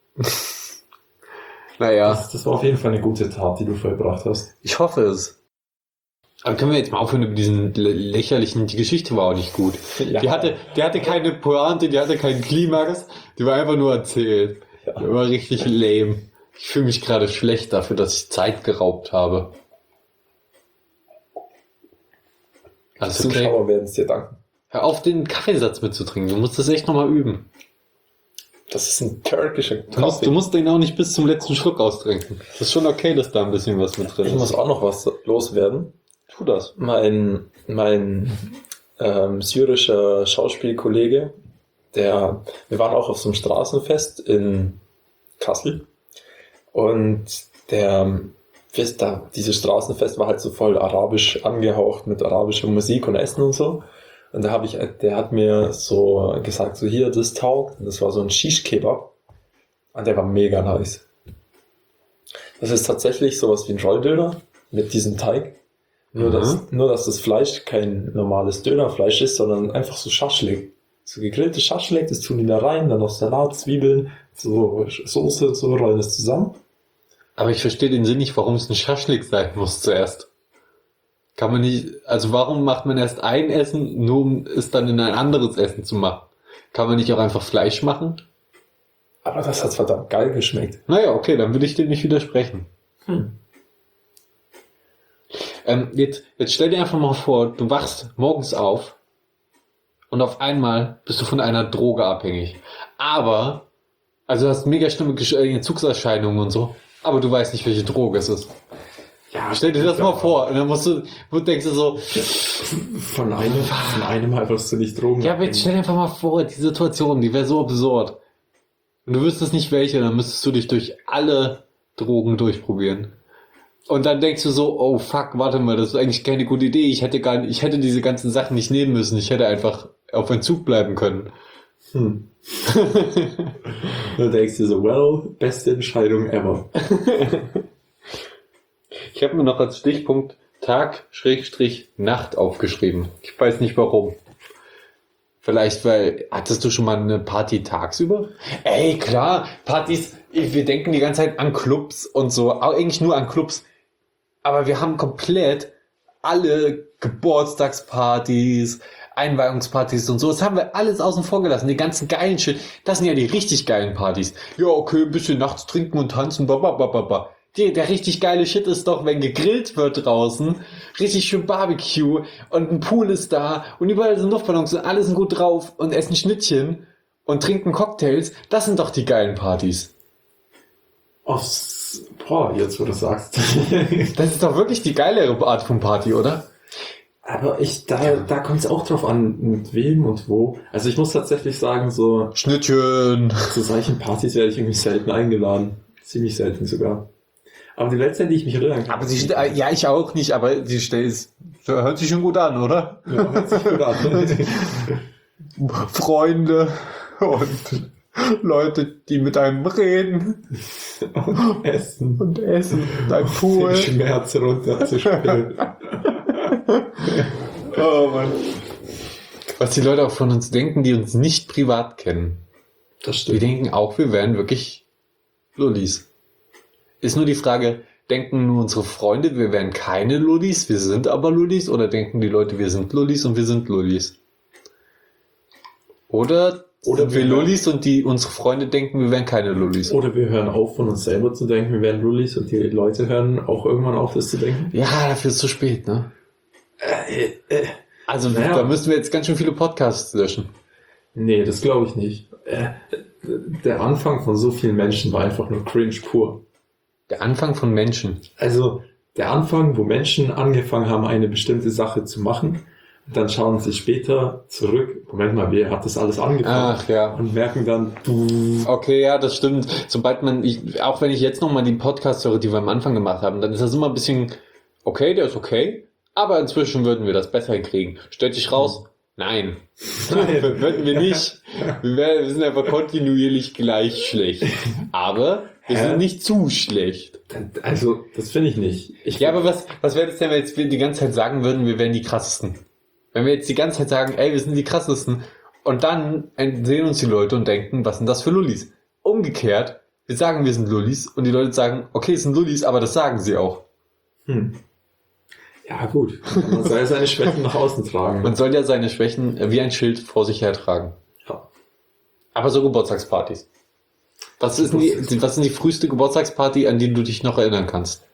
naja. Das, das war auf jeden Fall eine gute Tat, die du vollbracht hast. Ich hoffe es. Aber können wir jetzt mal aufhören über diesen lächerlichen, die Geschichte war auch nicht gut. Ja. Die hatte, die hatte keine Pointe, die hatte keinen Klimax, die war einfach nur erzählt. Ja. Die war richtig lame. Ich fühle mich gerade schlecht dafür, dass ich Zeit geraubt habe. Alles Die Zuschauer okay? werden es dir danken. Hör auf, den Kaffeesatz mitzutrinken. Du musst das echt nochmal üben. Das ist ein türkischer Kaffee. Du musst, du musst den auch nicht bis zum letzten Schluck austrinken. Das ist schon okay, dass da ein bisschen was mit drin ist. Ich muss auch noch was loswerden. Tu das. Mein, mein ähm, syrischer Schauspielkollege, der, wir waren auch auf so einem Straßenfest in Kassel und der, da, dieses Straßenfest war halt so voll arabisch angehaucht mit arabischer Musik und Essen und so. Und da habe ich, der hat mir so gesagt, so hier, das taugt. Und das war so ein Shish-Kebab. Und der war mega nice. Das ist tatsächlich sowas wie ein Rolldöner mit diesem Teig. Nur, mhm. dass, nur, dass das Fleisch kein normales Dönerfleisch ist, sondern einfach so Schaschlik. So gegrilltes Schaschlik, das tun die da rein, dann noch Salat, Zwiebeln, so Soße und so, rollen das zusammen. Aber ich verstehe den Sinn nicht, warum es ein Schaschlik sein muss zuerst. Kann man nicht, also warum macht man erst ein Essen, nur um es dann in ein anderes Essen zu machen? Kann man nicht auch einfach Fleisch machen? Aber das hat verdammt geil geschmeckt. Naja, okay, dann will ich dem nicht widersprechen. Hm. Ähm, jetzt, jetzt stell dir einfach mal vor, du wachst morgens auf und auf einmal bist du von einer Droge abhängig. Aber, also du hast mega schlimme Entzugserscheinungen und so, aber du weißt nicht, welche Droge es ist. Ja, stell dir das mal vor und dann musst du, du denkst du so, von einem, von einem Mal wirst du nicht Drogen. Ja, aber jetzt stell dir einfach mal vor, die Situation, die wäre so absurd. Und du wüsstest nicht welche, dann müsstest du dich durch alle Drogen durchprobieren. Und dann denkst du so, oh fuck, warte mal, das ist eigentlich keine gute Idee. Ich hätte gar nicht, ich hätte diese ganzen Sachen nicht nehmen müssen. Ich hätte einfach auf Entzug bleiben können. Hm. Dann denkst du so, well, beste Entscheidung ever. Ich habe mir noch als Stichpunkt Tag, Schrägstrich, Nacht aufgeschrieben. Ich weiß nicht warum. Vielleicht, weil, hattest du schon mal eine Party tagsüber? Ey, klar, Partys, wir denken die ganze Zeit an Clubs und so, aber eigentlich nur an Clubs. Aber wir haben komplett alle Geburtstagspartys, Einweihungspartys und so, das haben wir alles außen vor gelassen, die ganzen geilen Shit, das sind ja die richtig geilen Partys. Ja, okay, ein bisschen nachts trinken und tanzen, bababababa. Die, der richtig geile Shit ist doch, wenn gegrillt wird draußen, richtig schön Barbecue und ein Pool ist da und überall sind Luftballons und alle sind gut drauf und essen Schnittchen und trinken Cocktails. Das sind doch die geilen Partys. Aufs, boah, jetzt wo du sagst. Das ist doch wirklich die geilere Art von Party, oder? Aber ich, da, da kommt es auch drauf an, mit wem und wo. Also ich muss tatsächlich sagen, so Schnittchen. zu solchen Partys werde ich irgendwie selten eingeladen. Ziemlich selten sogar. Aber die letzte, an die ich mich erinnern kann. Aber sie, ja, ich auch nicht, aber die Stelle ist, hört sich schon gut an, oder? Ja, hört sich gut an. Freunde und Leute, die mit einem reden Und essen. und essen und ein Pool. Den Schmerz runterzuspielen. Oh Mann. Was die Leute auch von uns denken, die uns nicht privat kennen. Das Die stimmt. denken auch, wir wären wirklich Lullis. Ist nur die Frage, denken nur unsere Freunde, wir wären keine Lullis, wir sind aber Lullis, oder denken die Leute, wir sind Lullis und wir sind Lullis? Oder, Oder sind wir wir- Lullis und die unsere Freunde denken, wir wären keine Lullis? Oder wir hören auf, von uns selber zu denken, wir wären Lullis, und die Leute hören auch irgendwann auf, das zu denken. Ja, dafür ist es zu spät, ne? Äh, äh, Also Naja. da müssen wir jetzt ganz schön viele Podcasts löschen. nee, das glaube ich nicht. Äh, der Anfang von so vielen Menschen war einfach nur cringe pur. Der Anfang von Menschen. Also der Anfang, wo Menschen angefangen haben, eine bestimmte Sache zu machen, und dann schauen sie später zurück, Moment mal, wer hat das alles angefangen? Ach ja. Und merken dann, du, Okay, ja, das stimmt. Sobald man, ich, auch wenn ich jetzt nochmal die Podcasts höre, die wir am Anfang gemacht haben, dann ist das immer ein bisschen, okay, der ist okay, aber inzwischen würden wir das besser hinkriegen. Stellt sich raus, nein. Nein. Würden wir nicht. Wir, wär- wir sind einfach kontinuierlich gleich schlecht. Aber wir Hä? sind nicht zu schlecht. also das finde ich nicht. Ich Ja, aber was, was wäre das denn, wenn jetzt wir die ganze Zeit sagen würden, wir wären die krassesten? Wenn wir jetzt die ganze Zeit sagen, ey, wir sind die krassesten, und dann sehen uns die Leute und denken, was sind das für Lullis? Umgekehrt, wir sagen, wir sind Lullis, und die Leute sagen, okay, es sind Lullis, aber das sagen sie auch. Hm. Ja, gut. Man soll ja seine Schwächen nach außen tragen. Man soll ja seine Schwächen äh, wie ein Schild vor sich hertragen. Ja. Aber so Geburtstagspartys. Was ist denn die, was ist die früheste Geburtstagsparty, an die du dich noch erinnern kannst?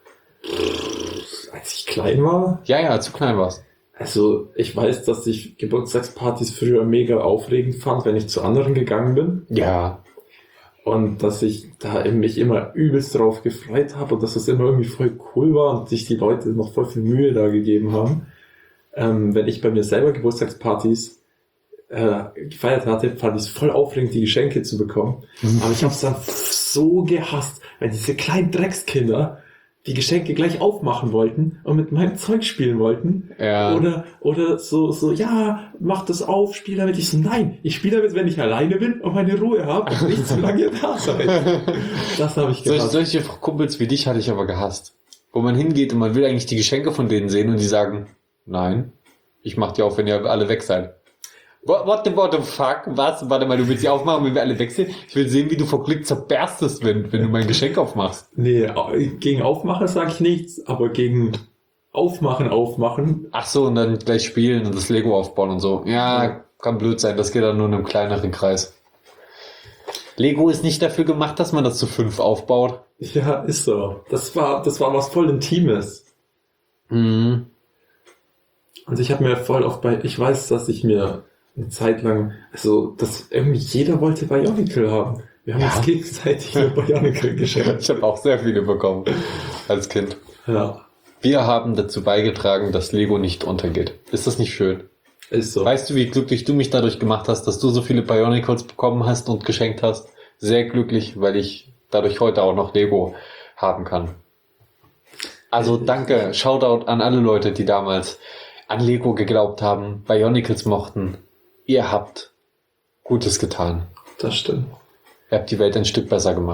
Als ich klein war, Ja, ja, zu klein warst. also ich weiß, dass ich Geburtstagspartys früher mega aufregend fand, wenn ich zu anderen gegangen bin. Ja. Und dass ich da mich immer übelst drauf gefreut habe und dass das immer irgendwie voll cool war und sich die Leute noch voll viel Mühe da gegeben haben. Ähm, wenn ich bei mir selber Geburtstagspartys äh, gefeiert hatte, fand ich es voll aufregend, die Geschenke zu bekommen. Mhm. Aber ich habe es dann so gehasst, wenn diese kleinen Dreckskinder die Geschenke gleich aufmachen wollten und mit meinem Zeug spielen wollten. Ja. Oder, oder so, so, ja, mach das auf, spiel damit. Ich so, nein, ich spiele damit, wenn ich alleine bin und meine Ruhe habe und nicht so lange da sein. Das habe ich Solche, gehasst. solche Kumpels wie dich hatte ich aber gehasst. Wo man hingeht und man will eigentlich die Geschenke von denen sehen und die sagen, nein, ich mach die auf, wenn ihr alle weg seid. What, what, the, what the fuck? Was? Warte mal, du willst die aufmachen, wenn wir alle weg sind? Ich will sehen, wie du vor Glück zerberstest, wenn, wenn du mein Geschenk aufmachst. Nee, gegen Aufmachen sage ich nichts, aber gegen Aufmachen, Aufmachen. Ach so, und dann gleich spielen und das Lego aufbauen und so. Ja, Ja. kann blöd sein, das geht dann nur in einem kleineren Kreis. Lego ist nicht dafür gemacht, dass man das zu fünf aufbaut. Ja, ist so. Das war, das war was voll Intimes. Mhm. Und ich habe mir voll oft bei, ich weiß, dass ich mir eine Zeit lang, also, dass irgendwie jeder wollte Bionicle haben. Wir haben Ja. uns gegenseitig nur Bionicle geschenkt. Ich habe auch sehr viele bekommen als Kind. Ja, Wir haben dazu beigetragen, dass Lego nicht untergeht. Ist das nicht schön? ist so. Weißt du, wie glücklich du mich dadurch gemacht hast, dass du so viele Bionicles bekommen hast und geschenkt hast? Sehr glücklich, weil ich dadurch heute auch noch Lego haben kann. Also danke, Shoutout an alle Leute, die damals an Lego geglaubt haben, Bionicles mochten. Ihr habt Gutes getan. Das stimmt. Ihr habt die Welt ein Stück besser gemacht.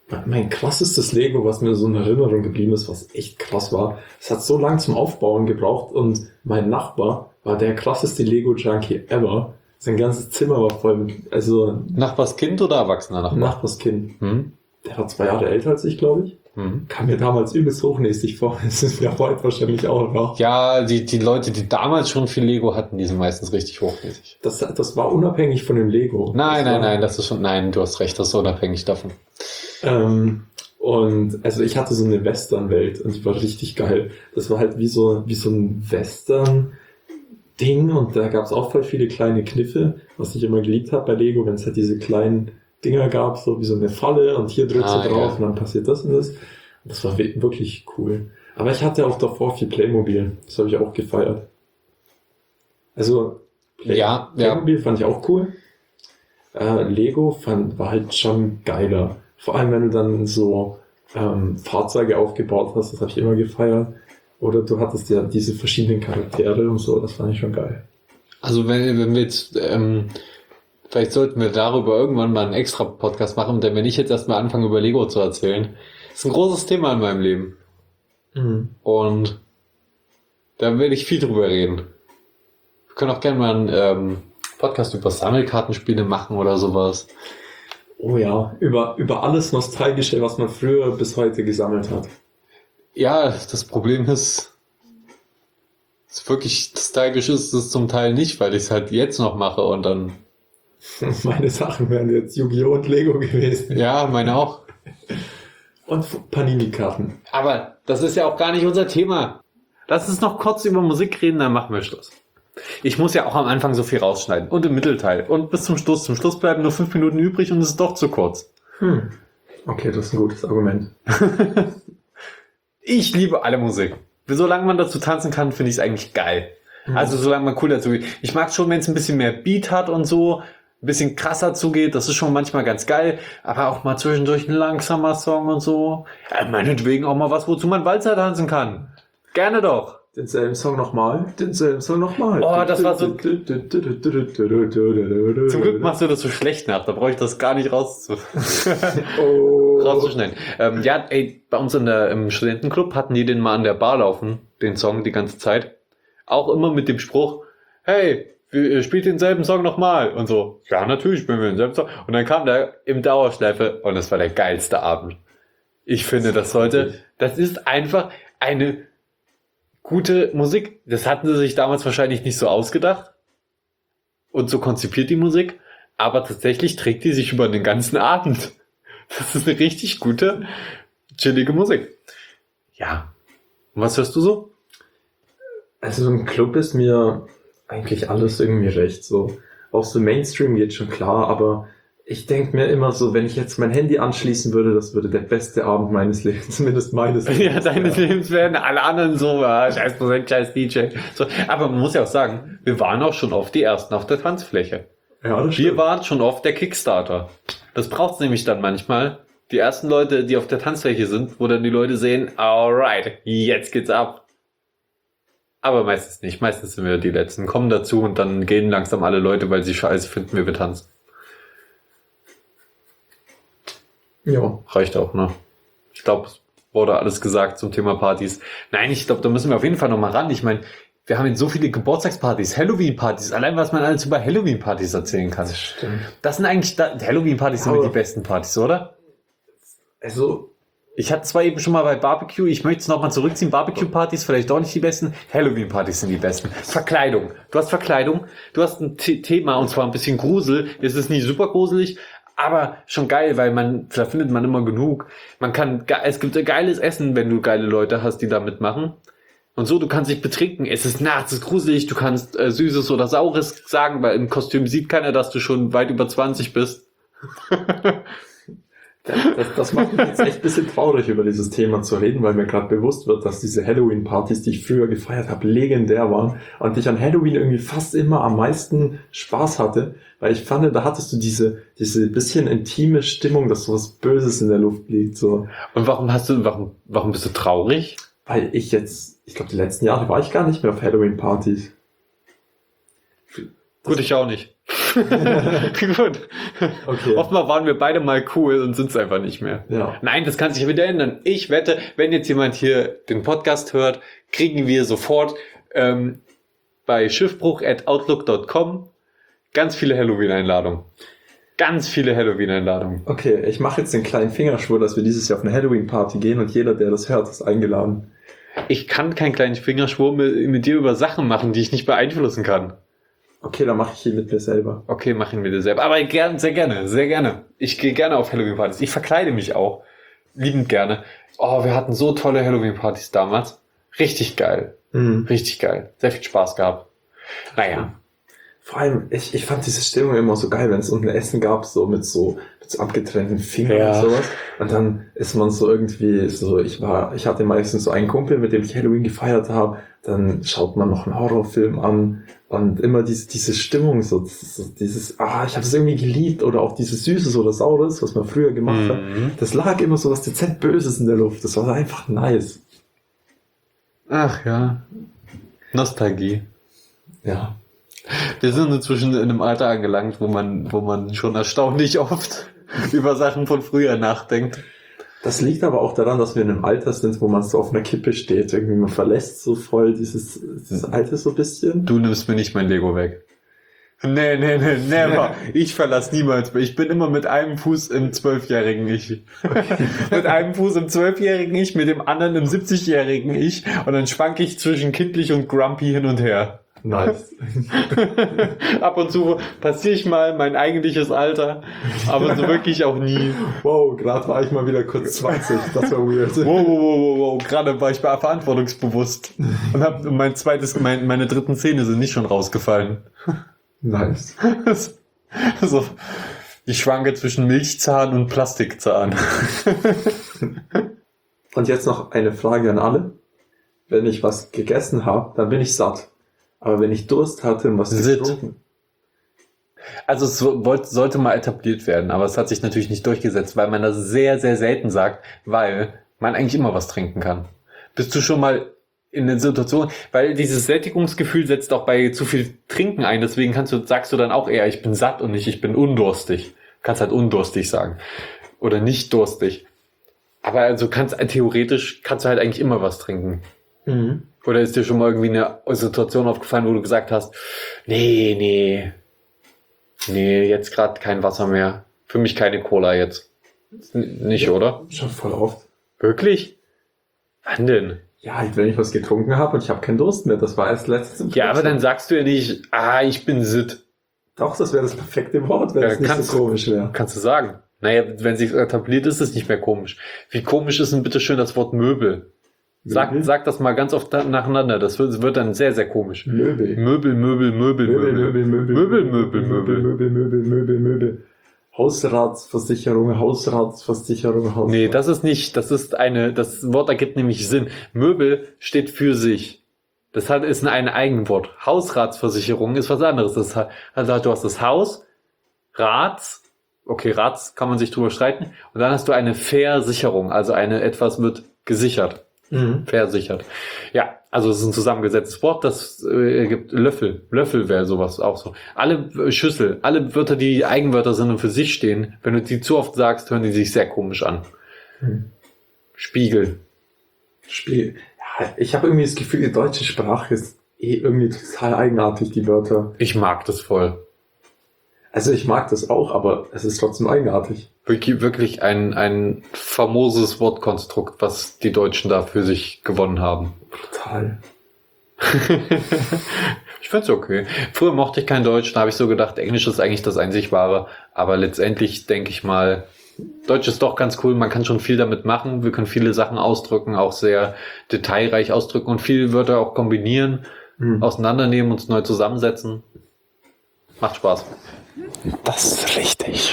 Mein krassestes Lego, was mir so in Erinnerung geblieben ist, was echt krass war, es hat so lang zum Aufbauen gebraucht und mein Nachbar war der krasseste Lego-Junkie ever. Sein ganzes Zimmer war voll mit, also Nachbarskind oder Erwachsener Nachbar? Nachbarskind. Hm? Der war zwei Jahre älter als ich, glaube ich. Hm. Kam mir damals übelst hochnäsig vor. Das ist mir heute wahrscheinlich auch noch. Ja, die, die Leute, die damals schon viel Lego hatten, die sind meistens richtig hochnäsig. Das, das war unabhängig von dem Lego. Nein, das nein, war, nein, das ist schon, nein, du hast recht, das ist unabhängig davon. Ähm, und also ich hatte so eine Western-Welt und die war richtig geil. Das war halt wie so, wie so ein Western-Ding und da gab es auch voll viele kleine Kniffe, was ich immer geliebt habe bei Lego, wenn es halt diese kleinen Dinger gab, so wie so eine Falle und hier drückst Ah, du drauf ja. und dann passiert das und das. Das war we- wirklich cool. Aber ich hatte auch davor viel Playmobil. Das habe ich auch gefeiert. Also Play- Ja, ja. Playmobil fand ich auch cool. Äh, Lego fand, war halt schon geiler. Vor allem, wenn du dann so ähm, Fahrzeuge aufgebaut hast, das habe ich immer gefeiert. Oder du hattest ja diese verschiedenen Charaktere und so, das fand ich schon geil. Also wenn, wenn wir jetzt, ähm, vielleicht sollten wir darüber irgendwann mal einen extra Podcast machen, denn wenn ich jetzt erstmal anfange über Lego zu erzählen, ist ein großes Thema in meinem Leben. Mhm. Und da will ich viel drüber reden. Wir können auch gerne mal einen ähm, Podcast über Sammelkartenspiele machen oder sowas. Oh ja, über, über alles Nostalgische, was man früher bis heute gesammelt hat. Ja, das Problem ist, es wirklich stylisch ist es zum Teil nicht, weil ich es halt jetzt noch mache und dann, Meine Sachen wären jetzt Yu-Gi-Oh! Und Lego gewesen. ja, meine auch. Und Panini-Karten. Aber das ist ja auch gar nicht unser Thema. Lass uns noch kurz über Musik reden, dann machen wir Schluss. Ich muss ja auch am Anfang so viel rausschneiden und im Mittelteil und bis zum Schluss. Zum Schluss bleiben nur fünf Minuten übrig und es ist doch zu kurz. Hm. Okay, das ist ein gutes Argument. Ich liebe alle Musik. Solange man dazu tanzen kann, finde ich es eigentlich geil. Also solange man cool dazu geht. Ich mag schon, wenn es ein bisschen mehr Beat hat und so, ein bisschen krasser zugeht, das ist schon manchmal ganz geil, aber auch mal zwischendurch ein langsamer Song und so. Ja, meinetwegen auch mal was, wozu man Walzer tanzen kann. Gerne doch. Denselben Song nochmal, denselben Song nochmal. Oh, das war so- Zum Zum Glück machst du das so schlecht nach, da brauche ich das gar nicht rauszu Oh. rauszuschneiden. Ähm, ja, ey, bei uns in der, im Studentenclub hatten die den mal an der Bar laufen, den Song die ganze Zeit. Auch immer mit dem Spruch, hey, wir- spielt denselben Song nochmal. Und so, ja, natürlich spielen wir denselben Song. Und dann kam der im Dauerschleife und das war der geilste Abend. Ich finde, das sollte, das ist einfach eine gute Musik. Das hatten sie sich damals wahrscheinlich nicht so ausgedacht und so konzipiert die Musik, aber tatsächlich trägt die sich über den ganzen Abend. Das ist eine richtig gute, chillige Musik. Ja. Und was hörst du so? Also im Club ist mir eigentlich alles irgendwie recht. So. Auch so Mainstream geht schon klar, aber ich denke mir immer so, wenn ich jetzt mein Handy anschließen würde, das würde der beste Abend meines Lebens, zumindest meines Lebens. Ja, deines Lebens werden alle anderen so, ah, scheiß Musik, scheiß D J. So, aber man muss ja auch sagen, wir waren auch schon oft die Ersten auf der Tanzfläche. Ja, das Wir stimmt. waren schon oft der Kickstarter. Das braucht's nämlich dann manchmal. Die ersten Leute, die auf der Tanzfläche sind, wo dann die Leute sehen, alright, jetzt geht's ab. Aber meistens nicht. Meistens sind wir die Letzten, kommen dazu und dann gehen langsam alle Leute, weil sie scheiße finden, wie wir tanzen. Ja. Reicht auch, ne? Ich glaube, es wurde alles gesagt zum Thema Partys. Nein, ich glaube, da müssen wir auf jeden Fall noch mal ran. Ich meine, wir haben jetzt so viele Geburtstagspartys, Halloween-Partys, allein was man alles über Halloween-Partys erzählen kann. Das stimmt. Das sind eigentlich, da, Halloween-Partys sind Aber- mit die besten Partys, oder? Also, Ich hatte zwar eben schon mal bei Barbecue, ich möchte es nochmal zurückziehen, Barbecue-Partys vielleicht auch nicht die besten, Halloween-Partys sind die besten. Verkleidung. Du hast Verkleidung, du hast ein The- Thema und zwar ein bisschen Grusel. Es ist nicht super gruselig, aber schon geil, weil man, da findet man immer genug. Man kann, ge- es gibt geiles Essen, wenn du geile Leute hast, die da mitmachen. Und so, du kannst dich betrinken. Es ist nachts, es ist gruselig, du kannst äh, Süßes oder Saures sagen, weil im Kostüm sieht keiner, dass du schon weit über zwanzig bist. das, das macht mich jetzt echt ein bisschen traurig, über dieses Thema zu reden, weil mir gerade bewusst wird, dass diese Halloween-Partys, die ich früher gefeiert habe, legendär waren und ich an Halloween irgendwie fast immer am meisten Spaß hatte, weil ich fand, da hattest du diese, diese bisschen intime Stimmung, dass sowas Böses in der Luft liegt, so. Und warum hast du, warum, warum bist du traurig? Weil ich jetzt, ich glaube, die letzten Jahre war ich gar nicht mehr auf Halloween-Partys. Gut, ich auch nicht. Gut. Okay. Offenbar waren wir beide mal cool und sind es einfach nicht mehr. Ja. Nein, das kann sich wieder ändern. Ich wette, wenn jetzt jemand hier den Podcast hört, kriegen wir sofort ähm, bei schiffbruch at outlook dot com ganz viele Halloween-Einladungen. Ganz viele Halloween-Einladungen. Okay, ich mache jetzt den kleinen Fingerschwur, dass wir dieses Jahr auf eine Halloween-Party gehen und jeder, der das hört, ist eingeladen. Ich kann keinen kleinen Fingerschwur mit, mit dir über Sachen machen, die ich nicht beeinflussen kann. Okay, dann mache ich ihn mit mir selber. Okay, mach ihn bitte selber. Aber gern, sehr gerne, sehr gerne. Ich gehe gerne auf Halloween-Partys. Ich verkleide mich auch. Liebend gerne. Oh, wir hatten so tolle Halloween-Partys damals. Richtig geil. Mhm. Richtig geil. Sehr viel Spaß gehabt. Naja. Vor allem, ich, ich fand diese Stimmung immer so geil, wenn es unten Essen gab, so mit so, mit so abgetrennten Fingern Ja. und sowas. Und dann ist man so irgendwie so, ich war, ich hatte meistens so einen Kumpel, mit dem ich Halloween gefeiert habe. Dann schaut man noch einen Horrorfilm an und immer diese, diese Stimmung, so, so dieses, ah, ich habe es irgendwie geliebt oder auch dieses Süßes oder Saures, was man früher gemacht hat. Mhm. Das lag immer so was dezent Böses in der Luft. Das war einfach nice. Ach ja. Nostalgie. Ja. Wir sind inzwischen in einem Alter angelangt, wo man, wo man schon erstaunlich oft über Sachen von früher nachdenkt. Das liegt aber auch daran, dass wir in einem Alter sind, wo man so auf einer Kippe steht. Irgendwie man verlässt so voll dieses, dieses Alter so ein bisschen. Du nimmst mir nicht mein Lego weg. Nee, nee, nee, never. Ich verlasse niemals. Ich bin immer mit einem Fuß im zwölfjährigen Ich. Mit einem Fuß im zwölfjährigen Ich, mit dem anderen im siebzigjährigen Ich. Und dann schwank ich zwischen kindlich und grumpy hin und her. Nice. Ab und zu passiere ich mal mein eigentliches Alter, aber so wirklich auch nie. Wow, gerade war ich mal wieder kurz zwanzig. Das war weird. Wow, wow, wow, wow, wow. Gerade war ich verantwortungsbewusst und hab mein zweites, mein, meine dritten Zähne sind nicht schon rausgefallen. Nice. So, ich schwanke zwischen Milchzahn und Plastikzahn. Und jetzt noch eine Frage an alle. Wenn ich was gegessen habe, dann bin ich satt. Aber wenn ich Durst hatte und was Sitt. getrunken, Also es so, wollt, sollte mal etabliert werden, aber es hat sich natürlich nicht durchgesetzt, weil man das sehr, sehr selten sagt, weil man eigentlich immer was trinken kann. Bist du schon mal in der Situation, weil dieses Sättigungsgefühl setzt auch bei zu viel Trinken ein, deswegen kannst du, sagst du dann auch eher, ich bin satt und nicht, ich bin undurstig. Kannst halt undurstig sagen. Oder nicht durstig. Aber also kannst, theoretisch kannst du halt eigentlich immer was trinken. Mhm. Oder ist dir schon mal irgendwie eine Situation aufgefallen, wo du gesagt hast, nee, nee, nee, jetzt gerade kein Wasser mehr. Für mich keine Cola jetzt. N- nicht, oder? Schon voll oft. Wirklich? Wann denn? Ja, wenn ich was getrunken habe und ich habe keinen Durst mehr, das war erst letztes im Ja, aber Frühstück. dann sagst du ja nicht, ah, ich bin sitt. Doch, das wäre das perfekte Wort, wenn Ja, es nicht kannst so komisch wäre. Kannst du sagen. Naja, wenn sich etabliert ist, ist es nicht mehr komisch. Wie komisch ist denn bitte schön das Wort Möbel? Sag, Möbel? sag das mal ganz oft nacheinander. Das wird, wird dann sehr, sehr komisch. Möbel. Möbel, Möbel, Möbel, Möbel, Möbel. Möbel, Möbel, Möbel, Möbel, Möbel. Möbel, Möbel, Möbel, Möbel. Hausratsversicherung, Hausratsversicherung, Hausrat. Nee, das ist nicht, das ist eine, das Wort ergibt nämlich Sinn. Möbel steht für sich. Das hat, ist ein Eigenwort. Hausratsversicherung ist was anderes. Das hat, also du hast das Haus, Rats, okay, Rats kann man sich drüber streiten, und dann hast du eine Versicherung, also eine, etwas wird gesichert. Mhm. Versichert. Ja, also es ist ein zusammengesetztes Wort, das äh, gibt Löffel. Löffel wäre sowas auch so. Alle äh, Schüssel, alle Wörter, die Eigenwörter sind und für sich stehen, wenn du die zu oft sagst, hören die sich sehr komisch an. Mhm. Spiegel. Spiel. Ja, ich habe irgendwie das Gefühl, die deutsche Sprache ist eh irgendwie total eigenartig, die Wörter. Ich mag das voll. Also ich mag das auch, aber es ist trotzdem eigenartig. Wirklich, wirklich ein, ein famoses Wortkonstrukt, was die Deutschen da für sich gewonnen haben. Total. Ich find's okay. Früher mochte ich kein Deutsch, da habe ich so gedacht, Englisch ist eigentlich das einzig wahre. Aber letztendlich denke ich mal, Deutsch ist doch ganz cool, man kann schon viel damit machen. Wir können viele Sachen ausdrücken, auch sehr detailreich ausdrücken und viele Wörter auch kombinieren, Mhm. auseinandernehmen, uns neu zusammensetzen. Macht Spaß. Das ist richtig.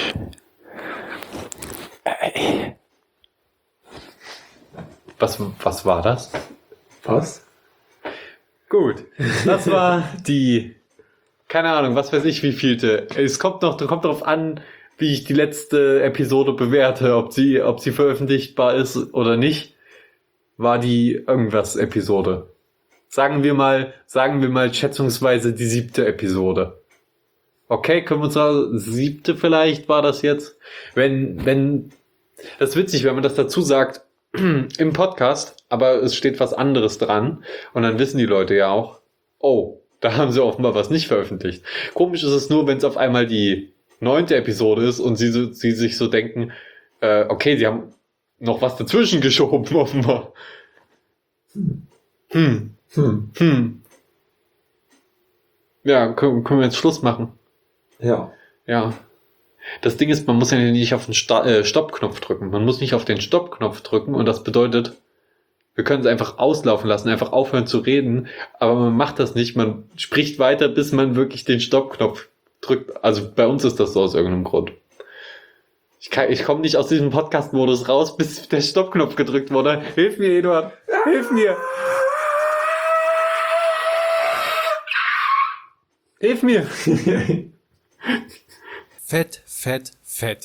Was, was war das? Was? Gut, das war die, keine Ahnung, was weiß ich, wie vielte. Es kommt noch, kommt darauf an, wie ich die letzte Episode bewerte, ob sie, ob sie veröffentlichbar ist oder nicht. War die irgendwas Episode? Sagen wir mal, sagen wir mal schätzungsweise die siebte Episode. Okay, können wir uns sagen, siebte vielleicht war das jetzt. Wenn, wenn, das ist witzig, wenn man das dazu sagt im Podcast, aber es steht was anderes dran und dann wissen die Leute ja auch, oh, da haben sie offenbar was nicht veröffentlicht. Komisch ist es nur, wenn es auf einmal die neunte Episode ist und sie, so, sie sich so denken, äh, okay, sie haben noch was dazwischen geschoben, offenbar. Hm, Hm. hm. Ja, können, können wir jetzt Schluss machen? Ja. Ja. Das Ding ist, man muss ja nicht auf den Sta- äh, Stoppknopf drücken. Man muss nicht auf den Stoppknopf drücken und das bedeutet, wir können es einfach auslaufen lassen, einfach aufhören zu reden, aber man macht das nicht. Man spricht weiter, bis man wirklich den Stoppknopf drückt. Also bei uns ist das so aus irgendeinem Grund. Ich, kann- ich komme nicht aus diesem Podcast-Modus raus, bis der Stoppknopf gedrückt wurde. Hilf mir, Eduard. Hilf mir. Hilf mir. Fett, fett, fett.